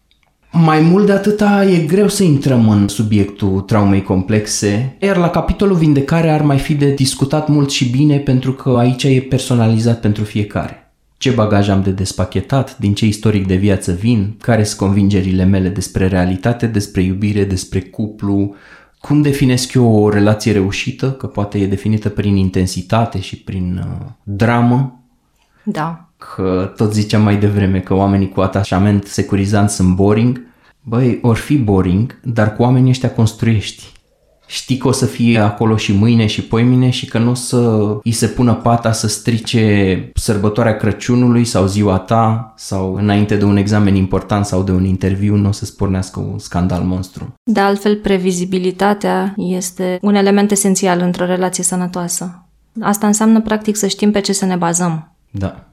B: Mai mult de atâta, e greu să intrăm în subiectul traumei complexe, iar la capitolul vindecare ar mai fi de discutat mult și bine pentru că aici e personalizat pentru fiecare. Ce bagaj am de despachetat, din ce istoric de viață vin, care sunt convingerile mele despre realitate, despre iubire, despre cuplu, cum definesc eu o relație reușită, că poate e definită prin intensitate și prin uh, dramă.
A: Da.
B: Că tot ziceam mai devreme că oamenii cu atașament securizant sunt boring. Băi, or fi boring, dar cu oamenii ăștia construiești. știi că o să fie acolo și mâine și poimine și că nu o să îi se pună pata să strice sărbătoarea Crăciunului sau ziua ta sau înainte de un examen important sau de un interviu nu o să-ți pornească un scandal monstru.
A: De altfel, previzibilitatea este un element esențial într-o relație sănătoasă. Asta înseamnă practic să știm pe ce să ne bazăm.
B: Da.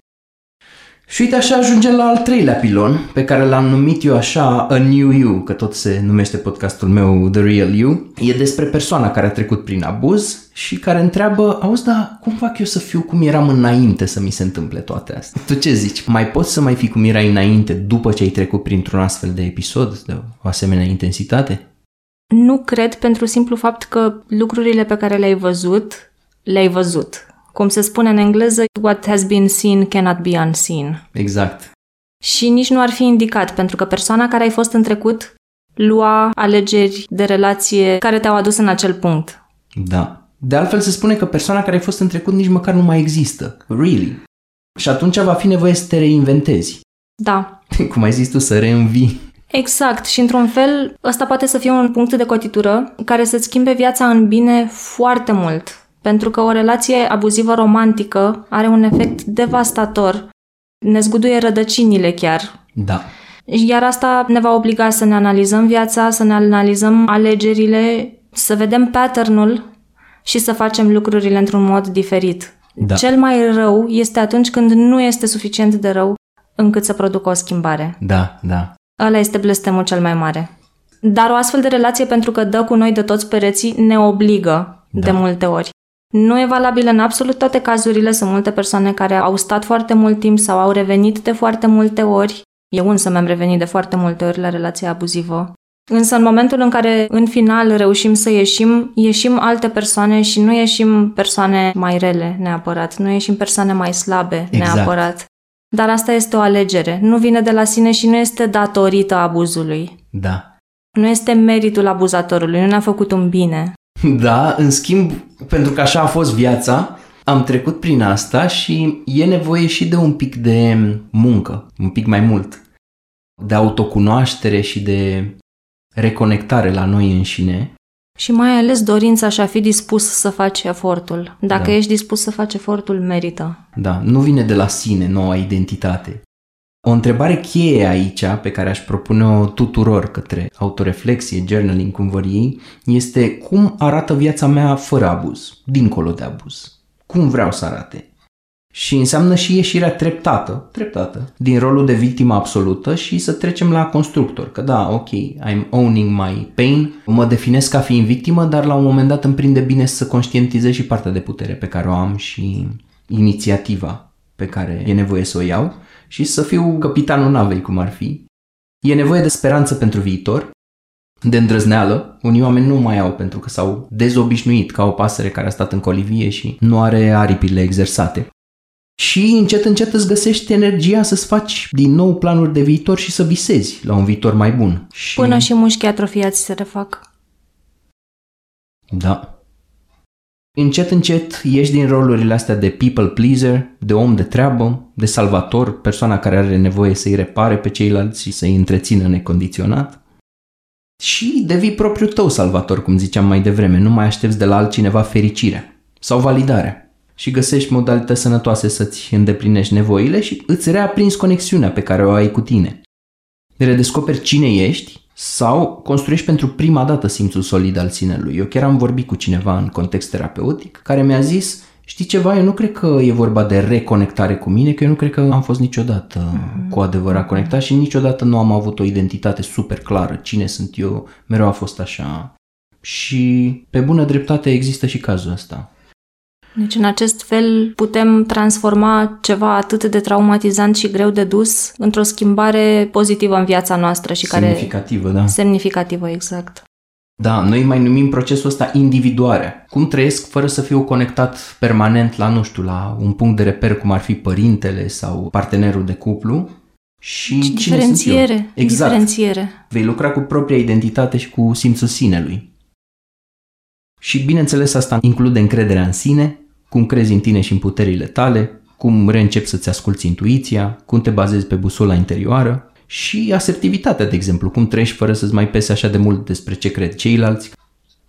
B: Și uite așa ajungem la al treilea pilon, pe care l-am numit eu așa A New You, că tot se numește podcastul meu The Real You. E despre persoana care a trecut prin abuz și care întreabă, auzi, dar cum fac eu să fiu cum eram înainte să mi se întâmple toate astea? Tu ce zici? Mai poți să mai fii cum erai înainte după ce ai trecut printr-un astfel de episod, de o asemenea intensitate?
A: Nu cred, pentru simplu fapt că lucrurile pe care le-ai văzut, le-ai văzut. Cum se spune în engleză, what has been seen cannot be unseen.
B: Exact.
A: Și nici nu ar fi indicat, pentru că persoana care ai fost în trecut lua alegeri de relație care te-au adus în acel punct.
B: Da. De altfel se spune că persoana care ai fost în trecut nici măcar nu mai există. Really. Și atunci va fi nevoie să te reinventezi.
A: Da.
B: Cum ai zis tu, să reînvii.
A: Exact. Și într-un fel, ăsta poate să fie un punct de cotitură care să-ți schimbe viața în bine foarte mult. Pentru că o relație abuzivă romantică are un efect devastator. Ne zguduie rădăcinile chiar.
B: Da.
A: Iar asta ne va obliga să ne analizăm viața, să ne analizăm alegerile, să vedem pattern-ul și să facem lucrurile într-un mod diferit.
B: Da.
A: Cel mai rău este atunci când nu este suficient de rău încât să producă o schimbare.
B: Da, da.
A: Ăla este blestemul cel mai mare. Dar o astfel de relație, pentru că dă cu noi de toți pereții, ne obligă
B: Da.
A: de multe ori. Nu e valabil în absolut toate cazurile. Sunt multe persoane care au stat foarte mult timp sau au revenit de foarte multe ori. Eu însă mi-am revenit de foarte multe ori la relația abuzivă. Însă în momentul în care în final reușim să ieșim, ieșim alte persoane și nu ieșim persoane mai rele neapărat, nu ieșim persoane mai slabe
B: Exact.
A: neapărat. Dar asta este o alegere. Nu vine de la sine și nu este datorită abuzului.
B: Da.
A: Nu este meritul abuzatorului, nu ne-a făcut un bine.
B: Da, în schimb, pentru că așa a fost viața, am trecut prin asta și e nevoie și de un pic de muncă, un pic mai mult, de autocunoaștere și de reconectare la noi înșine.
A: Și mai ales dorința și a fi dispus să faci efortul. Dacă
B: Da.
A: ești dispus să faci efortul, merită.
B: Da, nu vine de la sine noua identitate. O întrebare cheie aici, pe care aș propune-o tuturor către autoreflexie, journaling, cum vor ei, este cum arată viața mea fără abuz, dincolo de abuz. Cum vreau să arate. Și înseamnă și ieșirea treptată, treptată, din rolul de victimă absolută și să trecem la constructor. Că da, ok, I'm owning my pain, mă definesc ca fiind victimă, dar la un moment dat îmi prinde bine să conștientizez și partea de putere pe care o am și inițiativa pe care e nevoie să o iau și să fiu capitanul navei, cum ar fi. E nevoie de speranță pentru viitor, de îndrăzneală. Unii oameni nu mai au pentru că s-au dezobișnuit ca o pasăre care a stat în colivie și nu are aripile exersate. Și încet, încet îți găsești energia să-ți faci din nou planuri de viitor și să visezi la un viitor mai bun. Și...
A: Până și mușchii atrofiați se refac.
B: Da. Încet, încet ieși din rolurile astea de people pleaser, de om de treabă, de salvator, persoana care are nevoie să-i repare pe ceilalți și să-i întrețină necondiționat. Și devii propriul tău salvator, cum ziceam mai devreme. Nu mai aștepți de la altcineva fericirea sau validarea. Și găsești modalități sănătoase să-ți îndeplinești nevoile și îți reaprinzi conexiunea pe care o ai cu tine. Redescoperi cine ești sau construiești pentru prima dată simțul solid al sinelui. Eu chiar am vorbit cu cineva în context terapeutic care mi-a zis, știi ceva, eu nu cred că e vorba de reconectare cu mine, că eu nu cred că am fost niciodată mm-hmm. cu adevărat conectat și niciodată nu am avut o identitate super clară. Cine sunt eu? Mereu a fost așa. Și pe bună dreptate există și cazul ăsta.
A: Deci în acest fel putem transforma ceva atât de traumatizant și greu de dus într-o schimbare pozitivă în viața noastră și care...
B: Semnificativă, da.
A: Semnificativă, exact.
B: Da, noi mai numim procesul ăsta individuare. Cum trăiesc fără să fiu conectat permanent la, nu știu, la un punct de reper cum ar fi părintele sau partenerul de cuplu. Și, și cine
A: diferențiere.
B: Sunt eu? Exact.
A: Diferențiere.
B: Vei lucra cu propria identitate și cu simțul sinelui. Și bineînțeles asta include încrederea în sine, cum crezi în tine și în puterile tale, cum reîncepi să-ți asculți intuiția, cum te bazezi pe busola interioară și asertivitatea, de exemplu, cum trăiești fără să-ți mai pese așa de mult despre ce cred ceilalți.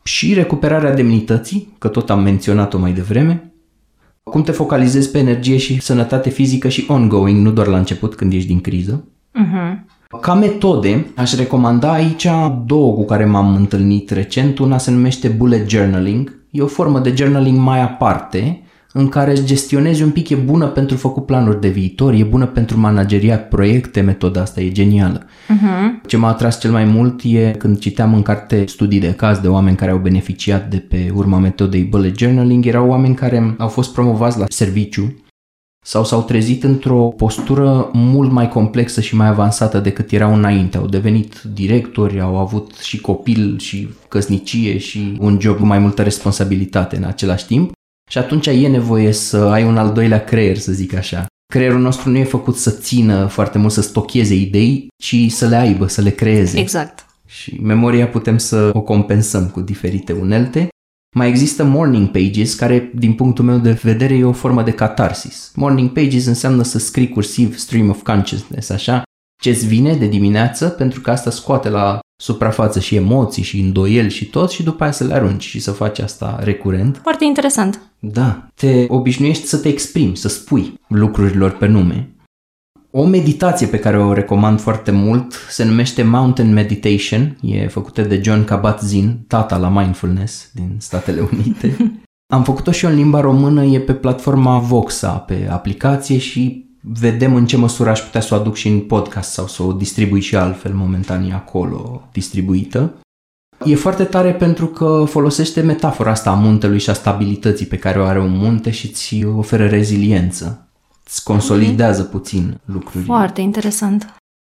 B: Și recuperarea demnității, că tot am menționat-o mai devreme. Cum te focalizezi pe energie și sănătate fizică și ongoing, nu doar la început când ești din criză.
A: Uh-huh.
B: Ca metode, aș recomanda aici două cu care m-am întâlnit recent. Una se numește bullet journaling. E o formă de journaling mai aparte, în care îți gestionezi un pic, e bună pentru făcut planuri de viitor, e bună pentru manageriat proiecte, metoda asta e genială. Uh-huh. Ce m-a atras cel mai mult e când citeam în carte studii de caz de oameni care au beneficiat de pe urma metodei bullet journaling, erau oameni care au fost promovați la serviciu sau s-au trezit într-o postură mult mai complexă și mai avansată decât erau înainte. Au devenit directori, au avut și copil și căsnicie și un job cu mai multă responsabilitate în același timp. Și atunci e nevoie să ai un al doilea creier, să zic așa. Creierul nostru nu e făcut să țină foarte mult, să stocheze idei, ci să le aibă, să le creeze.
A: Exact.
B: Și memoria putem să o compensăm cu diferite unelte. Mai există morning pages, care, din punctul meu de vedere, e o formă de catarsis. Morning pages înseamnă să scrii cursiv stream of consciousness, așa, ce-ți vine de dimineață, pentru că asta scoate la suprafață și emoții și îndoieli și tot și după aia să le arunci și să faci asta recurent.
A: Foarte interesant.
B: Da, te obișnuiești să te exprimi, să spui lucrurilor pe nume. O meditație pe care o recomand foarte mult se numește Mountain Meditation, e făcută de Jon Kabat-Zinn, tata la mindfulness din Statele Unite. Am făcut-o și eu în limba română, e pe platforma Voxa, pe aplicație și vedem în ce măsură aș putea să o aduc și în podcast sau să o distribui și altfel, momentan e acolo distribuită. E foarte tare pentru că folosește metafora asta a muntelui și a stabilității pe care o are un munte și îți oferă reziliență. Îți consolidează puțin lucrurile.
A: Foarte interesant.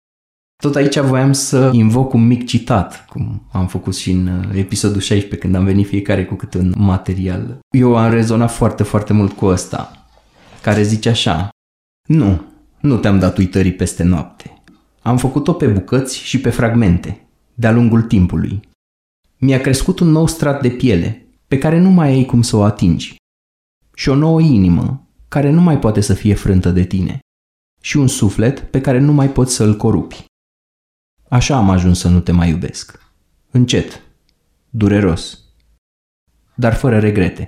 B: Tot aici voiam să invoc un mic citat, cum am făcut și în episodul șaisprezece, când am venit fiecare cu câte un material. Eu am rezonat foarte, foarte mult cu ăsta, care zice așa: Nu, nu te-am dat uitării peste noapte. Am făcut-o pe bucăți și pe fragmente, de-a lungul timpului. Mi-a crescut un nou strat de piele, pe care nu mai ai cum să o atingi. Și o nouă inimă, care nu mai poate să fie frântă de tine. Și un suflet pe care nu mai poți să îl corupi. Așa am ajuns să nu te mai iubesc. Încet, dureros, dar fără regrete.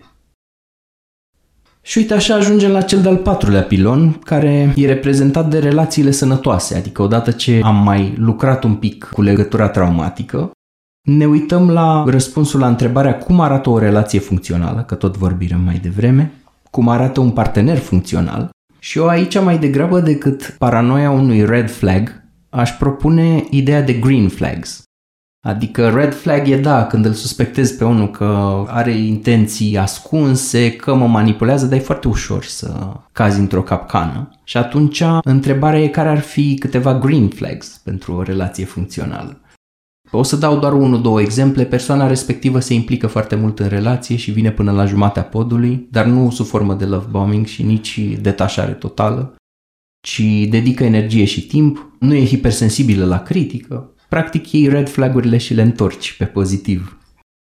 B: Și uite, așa ajungem la cel de-al patrulea pilon, care e reprezentat de relațiile sănătoase, adică odată ce am mai lucrat un pic cu legătura traumatică, ne uităm la răspunsul la întrebarea cum arată o relație funcțională, că tot vorbim mai devreme, cum arată un partener funcțional. Și eu aici, mai degrabă decât paranoia unui red flag, aș propune ideea de green flags. Adică red flag e, da, când îl suspectezi pe unul că are intenții ascunse, că mă manipulează, dar e foarte ușor să cazi într-o capcană. Și atunci întrebarea e care ar fi câteva green flags pentru o relație funcțională. O să dau doar unul, două exemple. Persoana respectivă se implică foarte mult în relație și vine până la jumatea podului, dar nu sub formă de love bombing și nici detașare totală, ci dedică energie și timp, nu e hipersensibilă la critică. Practic iei red flag-urile și le întorci pe pozitiv.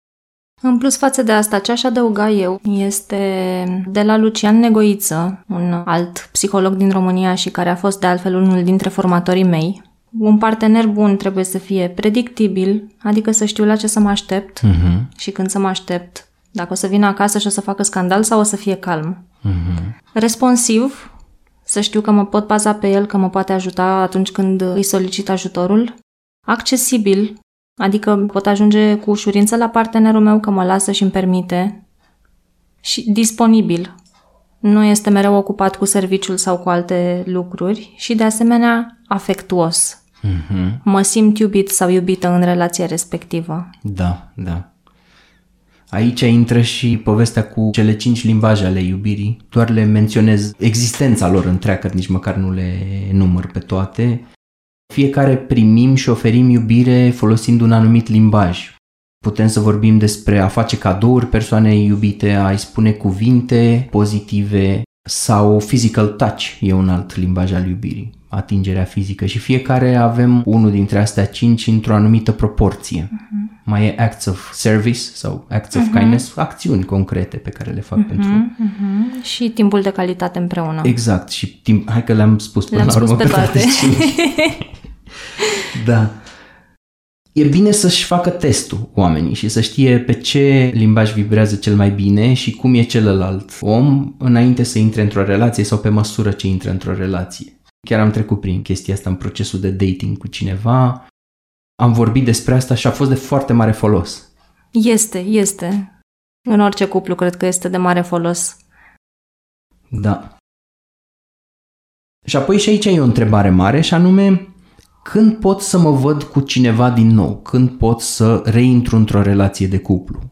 A: În plus față de asta, ce aș adăuga eu este de la Lucian Negoiță, un alt psiholog din România și care a fost de altfel unul dintre formatorii mei. Un partener bun trebuie să fie predictibil, adică să știu la ce să mă aștept uh-huh. și când să mă aștept. Dacă o să vină acasă și o să facă scandal sau o să fie calm. Uh-huh. Responsiv, să știu că mă pot baza pe el, că mă poate ajuta atunci când îi solicit ajutorul. Accesibil, adică pot ajunge cu ușurință la partenerul meu, că mă lasă și îmi permite. Și disponibil. Nu este mereu ocupat cu serviciul sau cu alte lucruri și, de asemenea, afectuos. Mm-hmm. Mă simt iubit sau iubită în relația respectivă.
B: Da, da. Aici intră și povestea cu cele cinci limbaje ale iubirii. Doar le menționez existența lor întreagă, nici măcar nu le număr pe toate. Fiecare primim și oferim iubire folosind un anumit limbaj. Putem să vorbim despre a face cadouri persoanei iubite, a-i spune cuvinte pozitive sau physical touch e un alt limbaj al iubirii, atingerea fizică, și fiecare avem unul dintre astea cinci într-o anumită proporție. Uh-huh. Mai e acts of service sau acts of uh-huh. kindness, acțiuni concrete pe care le fac uh-huh. pentru...
A: Uh-huh. Și timpul de calitate împreună.
B: Exact, și timp... hai că le-am spus până
A: le-am
B: la urmă
A: spus pe toate.
B: Da. E bine să-și facă testul oamenii și să știe pe ce limbaj vibrează cel mai bine și cum e celălalt om înainte să intre într-o relație sau pe măsură ce intră într-o relație. Chiar am trecut prin chestia asta în procesul de dating cu cineva, am vorbit despre asta și a fost de foarte mare folos.
A: Este, este. În orice cuplu cred că este de mare folos.
B: Da. Și apoi și aici e o întrebare mare și anume, când pot să mă văd cu cineva din nou? Când pot să reintru într-o relație de cuplu?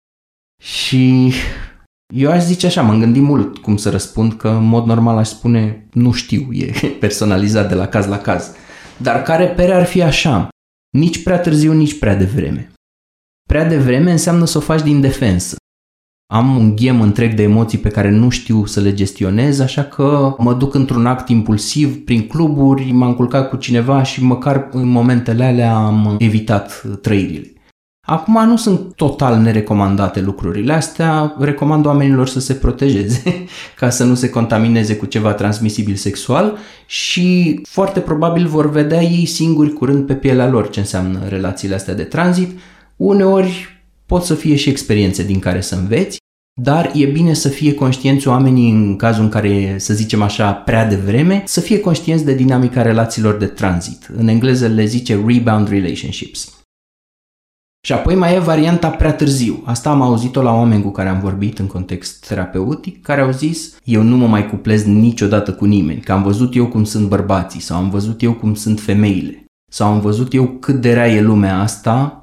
B: Și eu aș zice așa, m-am gândit mult cum să răspund, că în mod normal aș spune nu știu, e personalizat de la caz la caz. Dar ca repere ar fi așa, nici prea târziu, nici prea devreme. Prea devreme înseamnă să o faci din defensă. Am un ghem întreg de emoții pe care nu știu să le gestionez, așa că mă duc într-un act impulsiv prin cluburi, m-am culcat cu cineva și măcar în momentele alea am evitat trăirile. Acum nu sunt total nerecomandate lucrurile astea, recomand oamenilor să se protejeze ca să nu se contamineze cu ceva transmisibil sexual și foarte probabil vor vedea ei singuri curând pe pielea lor ce înseamnă relațiile astea de tranzit. Uneori pot să fie și experiențe din care să înveți, dar e bine să fie conștienți oamenii în cazul în care, să zicem așa, prea devreme, să fie conștienți de dinamica relațiilor de tranzit. În engleză le zice rebound relationships. Și apoi mai e varianta prea târziu. Asta am auzit-o la oameni cu care am vorbit în context terapeutic, care au zis, eu nu mă mai cuplez niciodată cu nimeni, că am văzut eu cum sunt bărbații, sau am văzut eu cum sunt femeile, sau am văzut eu cât de rea e lumea asta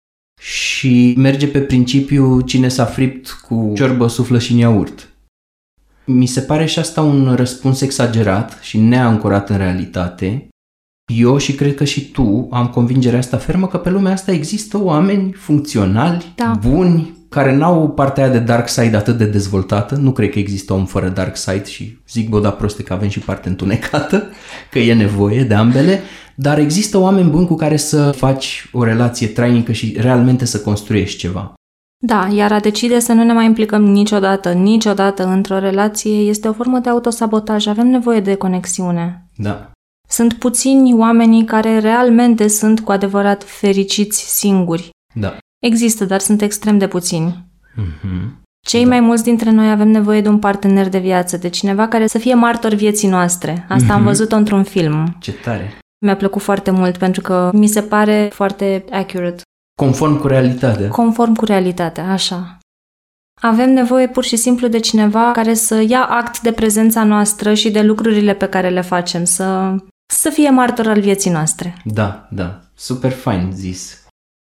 B: și merge pe principiu cine s-a fript cu ciorbă suflă și în iaurt. Mi se pare și asta un răspuns exagerat și neancorat în realitate. Eu și cred că și tu am convingerea asta fermă că pe lumea asta există oameni funcționali, da. buni, care n-au partea de dark side atât de dezvoltată. Nu cred că există om fără dark side și zic bă, da proste că avem și parte întunecată, că e nevoie de ambele, dar există oameni buni cu care să faci o relație trainică și realmente să construiești ceva.
A: Da, iar a decide să nu ne mai implicăm niciodată, niciodată într-o relație este o formă de autosabotaj. Avem nevoie de conexiune.
B: Da.
A: Sunt puțini oamenii care realmente sunt cu adevărat fericiți singuri.
B: Da.
A: Există, dar sunt extrem de puțini.
B: Mm-hmm.
A: Cei da. mai mulți dintre noi avem nevoie de un partener de viață, de cineva care să fie martor vieții noastre. Asta mm-hmm. am văzut-o într-un film.
B: Ce tare!
A: Mi-a plăcut foarte mult pentru că mi se pare foarte accurate.
B: Conform cu realitatea.
A: Conform cu realitatea, așa. Avem nevoie pur și simplu de cineva care să ia act de prezența noastră și de lucrurile pe care le facem, să, să fie martor al vieții noastre.
B: Da, da. Super fain zis.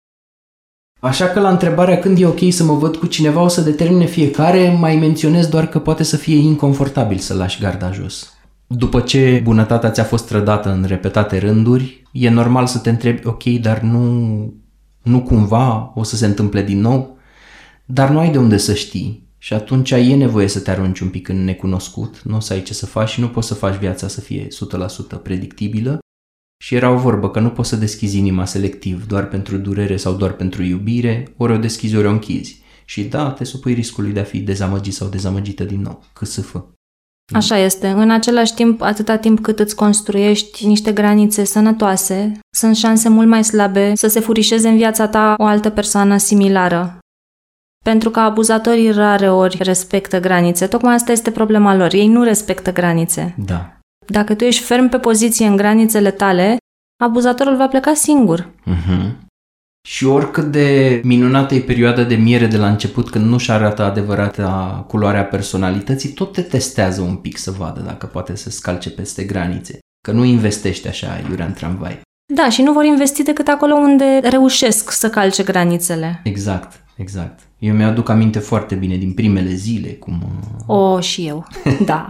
B: Așa că la întrebarea când e ok să mă văd cu cineva o să determine fiecare, mai menționez doar că poate să fie inconfortabil să lași garda jos. După ce bunătatea ți-a fost trădată în repetate rânduri, e normal să te întrebi, ok, dar nu, nu cumva o să se întâmple din nou? Dar nu ai de unde să știi și atunci e nevoie să te arunci un pic în necunoscut, nu o să ai ce să faci și nu poți să faci viața să fie o sută la sută predictibilă. Și era o vorbă că nu poți să deschizi inima selectiv doar pentru durere sau doar pentru iubire, ori o deschizi, ori o închizi. Și da, te supui riscului de a fi dezamăgit sau dezamăgită din nou, cât să fă.
A: Așa este. În același timp, atâta timp cât îți construiești niște granițe sănătoase, sunt șanse mult mai slabe să se furișeze în viața ta o altă persoană similară. Pentru că abuzatorii rare ori respectă granițe. Tocmai asta este problema lor. Ei nu respectă granițe.
B: Da.
A: Dacă tu ești ferm pe poziție în granițele tale, abuzatorul va pleca singur.
B: Uh-huh. Și oricât de minunată e perioada de miere de la început, când nu-și arată adevărata culoarea personalității, tot te testează un pic să vadă dacă poate să scalce peste granițe. Că nu investești așa iurea în tramvai.
A: Da, și nu vor investi decât acolo unde reușesc să calce granițele.
B: Exact, exact. Eu mi-aduc aminte foarte bine din primele zile cum...
A: O, și eu. Da.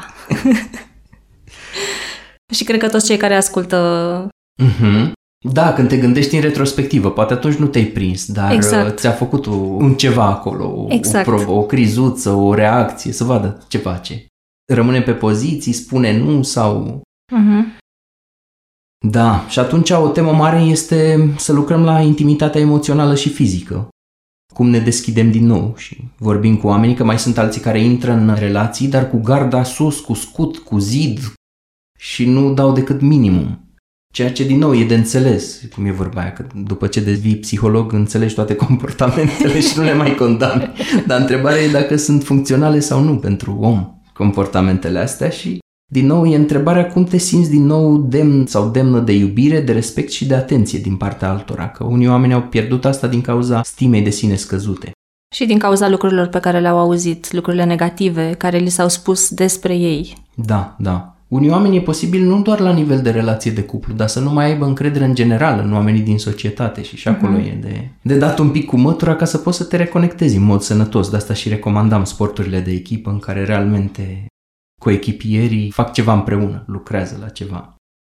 A: Și cred că toți cei care ascultă...
B: Uh-huh. Da, când te gândești în retrospectivă, poate atunci nu te-ai prins, dar exact. ți-a făcut o, un ceva acolo,
A: exact.
B: o, o crizuță, o reacție, să vadă ce face. Rămâne pe poziții, spune nu sau...
A: Uh-huh.
B: Da, și atunci o temă mare este să lucrăm la intimitatea emoțională și fizică. Cum ne deschidem din nou și vorbim cu oamenii, că mai sunt alții care intră în relații, dar cu garda sus, cu scut, cu zid și nu dau decât minimum. Ceea ce, din nou, e de înțeles, cum e vorba aia, că după ce devii psiholog înțelegi toate comportamentele și nu le mai condamni. Dar întrebarea e dacă sunt funcționale sau nu pentru om comportamentele astea și, din nou, e întrebarea cum te simți din nou demn sau demnă de iubire, de respect și de atenție din partea altora, că unii oameni au pierdut asta din cauza stimei de sine scăzute.
A: Și din cauza lucrurilor pe care le-au auzit, lucrurile negative care li s-au spus despre ei.
B: Da, da. Unii oameni e posibil nu doar la nivel de relație de cuplu, dar să nu mai aibă încredere în general în oamenii din societate și și acolo uh-huh. e de, de dat un pic cu mătura ca să poți să te reconectezi în mod sănătos. De asta și recomandam sporturile de echipă în care realmente coechipierii fac ceva împreună, lucrează la ceva.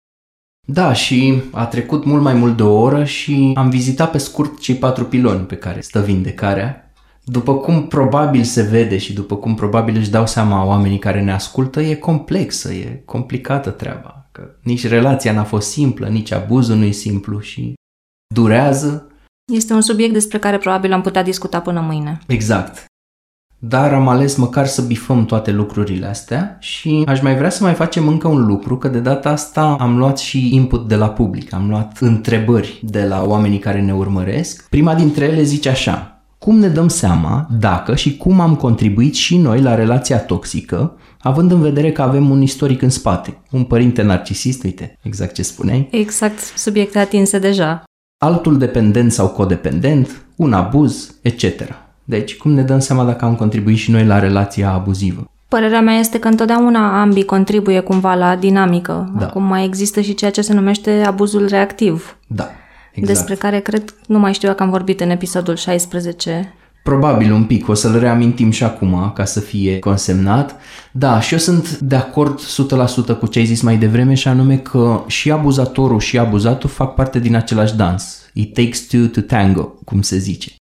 B: Da, și a trecut mult mai mult de o oră și am vizitat pe scurt cei patru piloni pe care stă vindecarea. După cum probabil se vede și după cum probabil își dau seama oamenii care ne ascultă, e complexă, e complicată treaba. Că nici relația n-a fost simplă, nici abuzul nu e simplu și durează.
A: Este un subiect despre care probabil am putea discuta până mâine.
B: Exact. Dar am ales măcar să bifăm toate lucrurile astea și aș mai vrea să mai facem încă un lucru, că de data asta am luat și input de la public, am luat întrebări de la oamenii care ne urmăresc. Prima dintre ele zice așa: cum ne dăm seama dacă și cum am contribuit și noi la relația toxică, având în vedere că avem un istoric în spate, un părinte narcisist, uite, exact ce spuneai.
A: Exact, subiecte atinse deja.
B: Altul dependent sau codependent, un abuz, et cetera. Deci, cum ne dăm seama dacă am contribuit și noi la relația abuzivă?
A: Părerea mea este că întotdeauna ambii contribuie cumva la dinamică.
B: Da.
A: Acum mai există și ceea ce se numește abuzul reactiv.
B: Da, exact.
A: Despre care cred, nu mai știu dacă am vorbit în episodul șaisprezece.
B: Probabil un pic, o să-l reamintim și acum ca să fie consemnat. Da, și eu sunt de acord o sută la sută cu ce ai zis mai devreme și anume că și abuzatorul și abuzatul fac parte din același dans. It takes two to tango, cum se zice.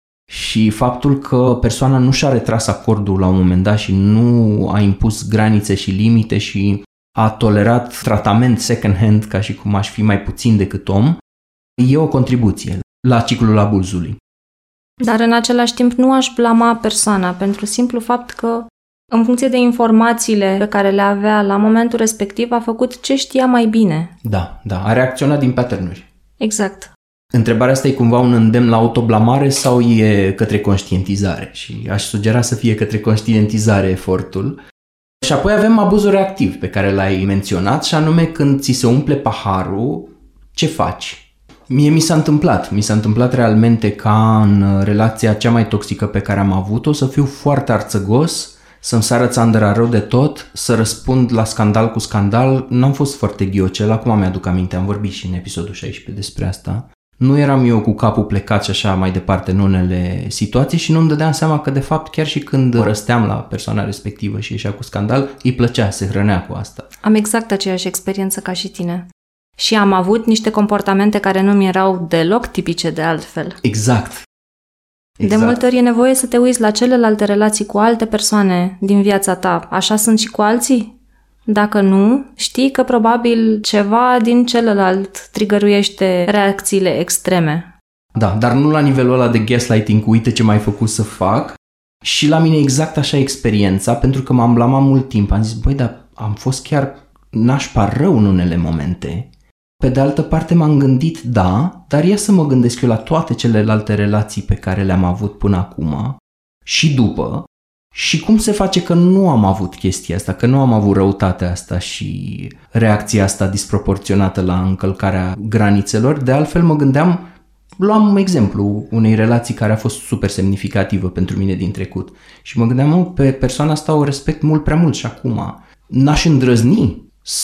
B: Și faptul că persoana nu și-a retras acordul la un moment dat și nu a impus granițe și limite și a tolerat tratament second hand ca și cum aș fi mai puțin decât om, e o contribuție la ciclul abuzului.
A: Dar în același timp nu aș blama persoana pentru simplu fapt că, în funcție de informațiile pe care le avea la momentul respectiv, a făcut ce știa mai bine.
B: Da, da, a reacționat din pattern-uri.
A: Exact.
B: Întrebarea asta e cumva un îndemn la autoblamare sau e către conștientizare? Și aș sugera să fie către conștientizare efortul. Și apoi avem abuzul reactiv pe care l-ai menționat și anume când ți se umple paharul, ce faci? Mie mi s-a întâmplat, mi s-a întâmplat realmente ca în relația cea mai toxică pe care am avut-o să fiu foarte arțăgos, să-mi sară țandăra rău de tot, să răspund la scandal cu scandal. N-am fost foarte ghiocel, acum mi-aduc aminte, am vorbit și în episodul șaisprezece despre asta. Nu eram eu cu capul plecat și așa mai departe în unele situații și nu-mi dădeam seama că de fapt chiar și când răsteam la persoana respectivă și ieșea cu scandal, îi plăcea, se hrănea cu asta.
A: Am exact aceeași experiență ca și tine. Și am avut niște comportamente care nu mi erau deloc tipice de altfel.
B: Exact. exact.
A: De multe ori e nevoie să te uiți la celelalte relații cu alte persoane din viața ta. Așa sunt și cu alții? Dacă nu, știi că probabil ceva din celălalt trigăruiește reacțiile extreme.
B: Da, dar nu la nivelul ăla de gaslighting, uite ce m-ai făcut să fac. Și la mine exact așa experiența, pentru că m-am blamat mult timp. Am zis, băi, dar am fost chiar nașpa rău în unele momente. Pe de altă parte m-am gândit, da, dar ia să mă gândesc eu la toate celelalte relații pe care le-am avut până acum și după. Și cum se face că nu am avut chestia asta, că nu am avut răutatea asta și reacția asta disproporționată la încălcarea granițelor? De altfel mă gândeam, luam exemplu unei relații care a fost super semnificativă pentru mine din trecut și mă gândeam, mă, pe persoana asta o respect mult prea mult și acum n-aș îndrăzni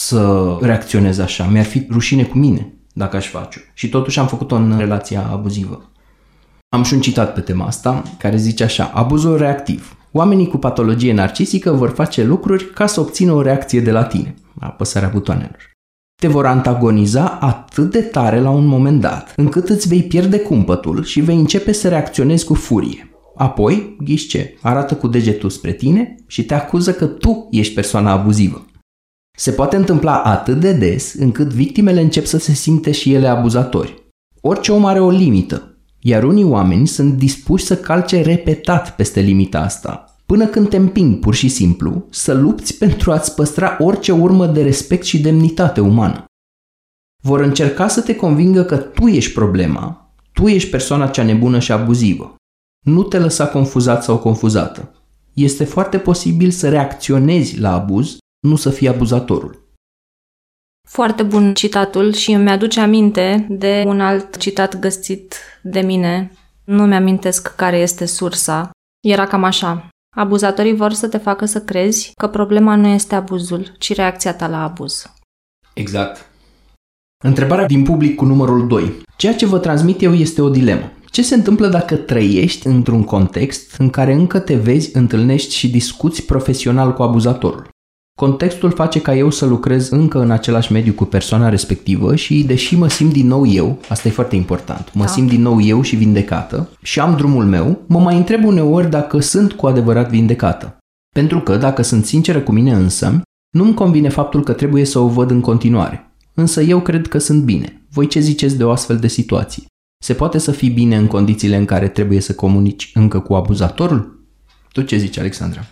B: să reacționez așa, mi-ar fi rușine cu mine dacă aș face-o. Și totuși am făcut-o în relația abuzivă. Am și un citat pe tema asta care zice așa: abuzul reactiv. Oamenii cu patologie narcisică vor face lucruri ca să obțină o reacție de la tine, apăsarea butoanelor. Te vor antagoniza atât de tare la un moment dat, încât îți vei pierde cumpătul și vei începe să reacționezi cu furie. Apoi, ghiși ce, arată cu degetul spre tine și te acuză că tu ești persoana abuzivă. Se poate întâmpla atât de des încât victimele încep să se simte și ele abuzatori. Orice om are o limită. Iar unii oameni sunt dispuși să calce repetat peste limita asta, până când te împing pur și simplu să lupți pentru a-ți păstra orice urmă de respect și demnitate umană. Vor încerca să te convingă că tu ești problema, tu ești persoana cea nebună și abuzivă. Nu te lăsa confuzat sau confuzată. Este foarte posibil să reacționezi la abuz, nu să fii abuzatorul.
A: Foarte bun citatul și îmi aduce aminte de un alt citat găsit de mine. Nu mi-amintesc care este sursa. Era cam așa. Abuzatorii vor să te facă să crezi că problema nu este abuzul, ci reacția ta la abuz.
B: Exact. Întrebarea din public cu numărul doi. Ceea ce vă transmit eu este o dilemă. Ce se întâmplă dacă trăiești într-un context în care încă te vezi, întâlnești și discuți profesional cu abuzatorul? Contextul face ca eu să lucrez încă în același mediu cu persoana respectivă și, deși mă simt din nou eu, asta e foarte important, mă da. simt din nou eu și vindecată și am drumul meu, mă mai întreb uneori dacă sunt cu adevărat vindecată. Pentru că, dacă sunt sinceră cu mine însă, nu-mi convine faptul că trebuie să o văd în continuare. Însă eu cred că sunt bine. Voi ce ziceți de o astfel de situație? Se poate să fii bine în condițiile în care trebuie să comunici încă cu abuzatorul? Tu ce zici, Alexandra?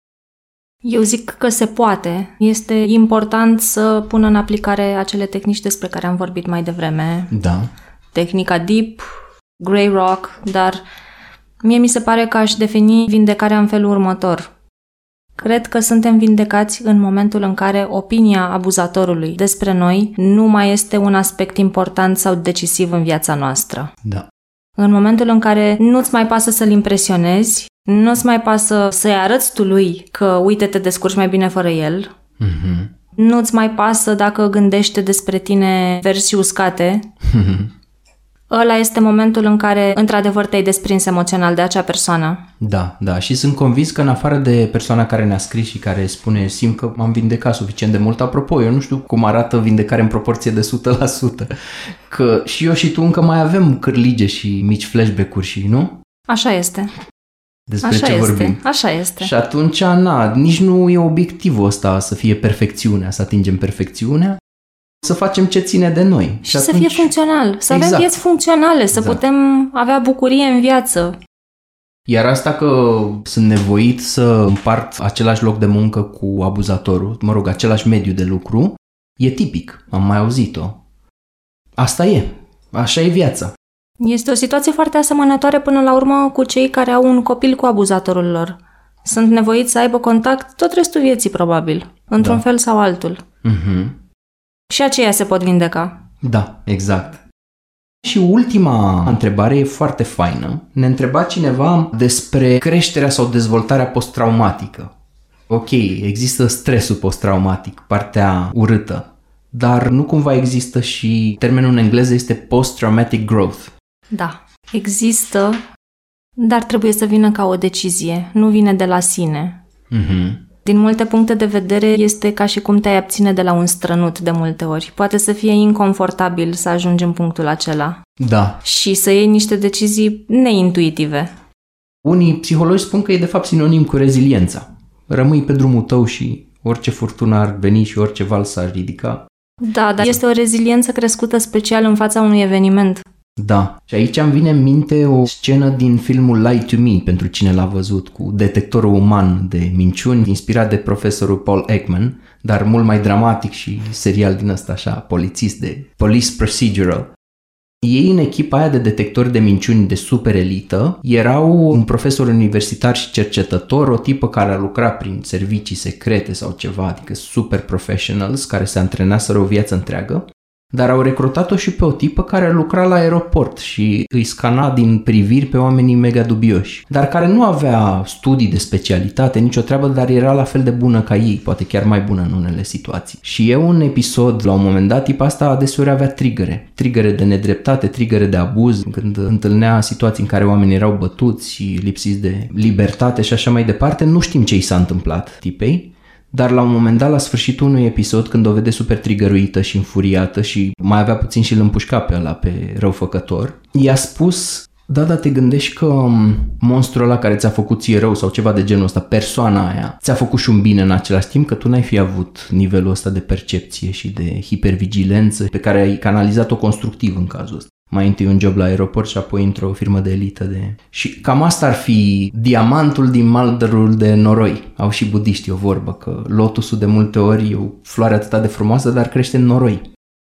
A: Eu zic că se poate. Este important să pună în aplicare acele tehnici despre care am vorbit mai devreme.
B: Da.
A: Tehnica Deep, Grey Rock, dar mie mi se pare că aș defini vindecarea în felul următor. Cred că suntem vindecați în momentul în care opinia abuzatorului despre noi nu mai este un aspect important sau decisiv în viața noastră.
B: Da.
A: În momentul în care nu-ți mai pasă să-l impresionezi, nu-ți mai pasă să-i arăți tu lui că, uite, te descurci mai bine fără el,
B: mm-hmm.
A: nu-ți mai pasă dacă gândește despre tine verzi și uscate,
B: mm-hmm.
A: ăla este momentul în care, într-adevăr, te-ai desprins emoțional de acea persoană.
B: Da, da. Și sunt convins că, în afară de persoana care ne-a scris și care spune simt că m-am vindecat suficient de mult, apropo, eu nu știu cum arată vindecare în proporție de o sută la sută, că și eu și tu încă mai avem cârlige și mici flashback-uri și, nu?
A: Așa este.
B: Despre
A: Așa
B: ce
A: este.
B: vorbim.
A: Așa este.
B: Și atunci, na, nici nu e obiectivul ăsta să fie perfecțiunea, să atingem perfecțiunea, să facem ce ține de noi.
A: Și, și atunci... să fie funcțional, să avem
B: exact.
A: vieți funcționale, să
B: exact.
A: putem avea bucurie în viață.
B: Iar asta că sunt nevoit să împart același loc de muncă cu abuzatorul, mă rog, același mediu de lucru, e tipic, am mai auzit-o. Asta e, așa e viața.
A: Este o situație foarte asemănătoare până la urmă cu cei care au un copil cu abuzatorul lor. Sunt nevoiți să aibă contact tot restul vieții, probabil, într-un da. fel sau altul.
B: Mm-hmm.
A: Și aceia se pot vindeca.
B: Da, exact. Și ultima întrebare e foarte faină. Ne întreba cineva despre creșterea sau dezvoltarea post-traumatică. Ok, există stresul post-traumatic, partea urâtă, dar nu cumva există și termenul în engleză este post-traumatic growth.
A: Da, există, dar trebuie să vină ca o decizie, nu vine de la sine.
B: Mm-hmm.
A: Din multe puncte de vedere este ca și cum te-ai abține de la un strănut de multe ori. Poate să fie inconfortabil să ajungi în punctul acela.
B: Da.
A: Și să iei niște decizii neintuitive.
B: Unii psihologi spun că e de fapt sinonim cu reziliența. Rămâi pe drumul tău și orice furtună ar veni și orice val s-ar ridica.
A: Da, dar este o reziliență crescută special în fața unui eveniment.
B: Da. Și aici îmi vine în minte o scenă din filmul Lie to Me, pentru cine l-a văzut, cu detectorul uman de minciuni, inspirat de profesorul Paul Ekman, dar mult mai dramatic și serial din ăsta așa, polițist, de police procedural. Ei, în echipa aia de detectori de minciuni de super elită, erau un profesor universitar și cercetător, o tipă care a lucrat prin servicii secrete sau ceva, adică super professionals, care se antrenaseră o viață întreagă, dar au recrutat-o și pe o tipă care lucra la aeroport și îi scana din priviri pe oamenii mega dubioși, dar care nu avea studii de specialitate, nicio treabă, dar era la fel de bună ca ei, poate chiar mai bună în unele situații. Și e un episod, la un moment dat, tipa asta adeseori avea trigăre, trigăre de nedreptate, trigăre de abuz, când întâlnea situații în care oamenii erau bătuți și lipsiți de libertate și așa mai departe. Nu știm ce i s-a întâmplat tipei, dar la un moment dat, la sfârșitul unui episod, când o vede super trigăruită și înfuriată și mai avea puțin și îl împușca pe ăla, pe răufăcător, i-a spus: da, da, te gândești că monstrul ăla care ți-a făcut ție rău sau ceva de genul ăsta, persoana aia, ți-a făcut și un bine în același timp, că tu n-ai fi avut nivelul ăsta de percepție și de hipervigilență pe care ai canalizat-o constructiv în cazul ăsta. Mai întâi un job la aeroport și apoi într-o firmă de elită de... Și cam asta ar fi diamantul din maldărul de noroi. Au și budiștii o vorbă, că lotusul de multe ori e o floare atât de frumoasă, dar crește în noroi.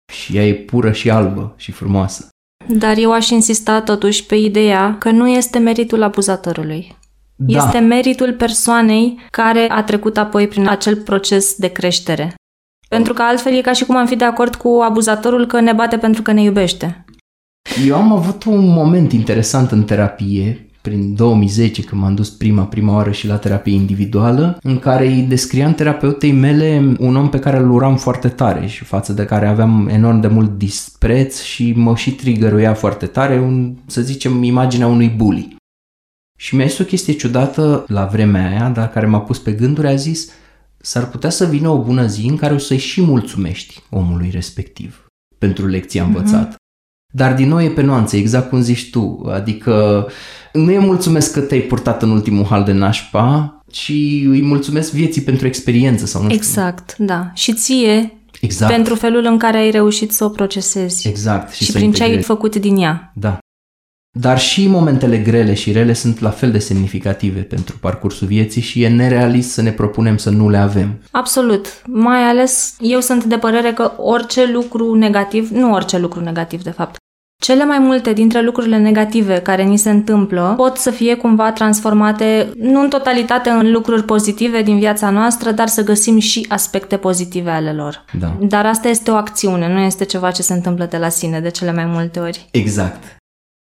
B: Și ea e pură și albă și frumoasă.
A: Dar eu aș insista totuși pe ideea că nu este meritul abuzatorului. Da. Este meritul persoanei care a trecut apoi prin acel proces de creștere. Pentru că altfel e ca și cum am fi de acord cu abuzatorul că ne bate pentru că ne iubește.
B: Eu am avut un moment interesant în terapie, prin două mii zece, când m-am dus prima, prima oară și la terapie individuală, în care îi descriam terapeutei mele un om pe care îl uram foarte tare și față de care aveam enorm de mult dispreț și mă și trigăruia foarte tare, un, să zicem, imaginea unui bully. Și mi-a zis o chestie ciudată la vremea aia, dar care m-a pus pe gânduri, a zis: s-ar putea să vină o bună zi în care o să-i și mulțumești omului respectiv pentru lecția învățată. Mm-hmm. Dar din nou e pe nuanțe, exact cum zici tu, adică nu e mulțumesc că te-ai purtat în ultimul hal de nașpa, ci îi mulțumesc vieții pentru experiență sau nu știu.
A: Exact, da. Și ție
B: exact.
A: Pentru felul în care ai reușit să o procesezi.
B: Exact.
A: Și, și prin integrezi. Ce ai făcut din ea.
B: Da. Dar și momentele grele și rele sunt la fel de semnificative pentru parcursul vieții și e nerealist să ne propunem să nu le avem.
A: Absolut. Mai ales eu sunt de părere că orice lucru negativ, nu orice lucru negativ de fapt, cele mai multe dintre lucrurile negative care ni se întâmplă pot să fie cumva transformate, nu în totalitate în lucruri pozitive din viața noastră, dar să găsim și aspecte pozitive ale lor.
B: Da.
A: Dar asta este o acțiune, nu este ceva ce se întâmplă de la sine de cele mai multe ori.
B: Exact.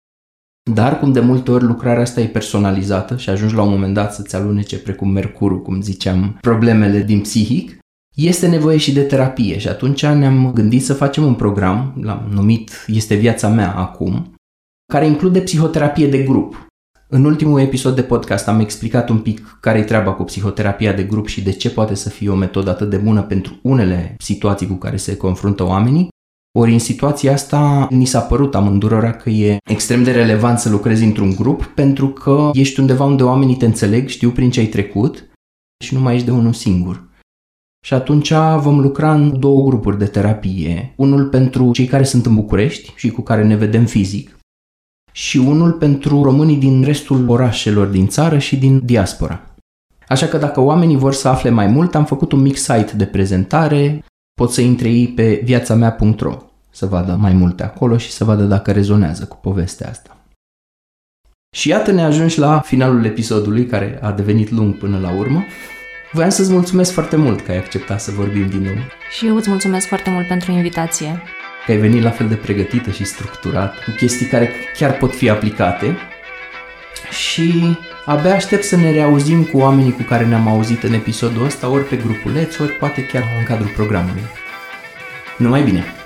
B: Dar cum de multe ori lucrarea asta e personalizată și ajungi la un moment dat să-ți alunece, precum mercurul, cum ziceam, problemele din psihic, este nevoie și de terapie și atunci ne-am gândit să facem un program, l-am numit Este viața mea acum, care include psihoterapie de grup. În ultimul episod de podcast am explicat un pic care-i treaba cu psihoterapia de grup și de ce poate să fie o metodă atât de bună pentru unele situații cu care se confruntă oamenii. Ori în situația asta ni s-a părut amândurora că e extrem de relevant să lucrezi într-un grup pentru că ești undeva unde oamenii te înțeleg, știu prin ce ai trecut și nu mai ești de unul singur. Și atunci vom lucra în două grupuri de terapie, unul pentru cei care sunt în București și cu care ne vedem fizic și unul pentru românii din restul orașelor din țară și din diaspora. Așa că dacă oamenii vor să afle mai mult, am făcut un mic site de prezentare. Pot să intre ei pe viața mea punct ro să vadă mai multe acolo și să vadă dacă rezonează cu povestea asta. Și iată ne ajungi la finalul episodului, care a devenit lung până la urmă. Voiam să-ți mulțumesc foarte mult că ai acceptat să vorbim din nou.
A: Și eu îți mulțumesc foarte mult pentru invitație.
B: Că ai venit la fel de pregătită și structurat, cu chestii care chiar pot fi aplicate. Și abia aștept să ne reauzim cu oamenii cu care ne-am auzit în episodul ăsta, ori pe grupuleț, ori poate chiar în cadrul programului. Numai bine!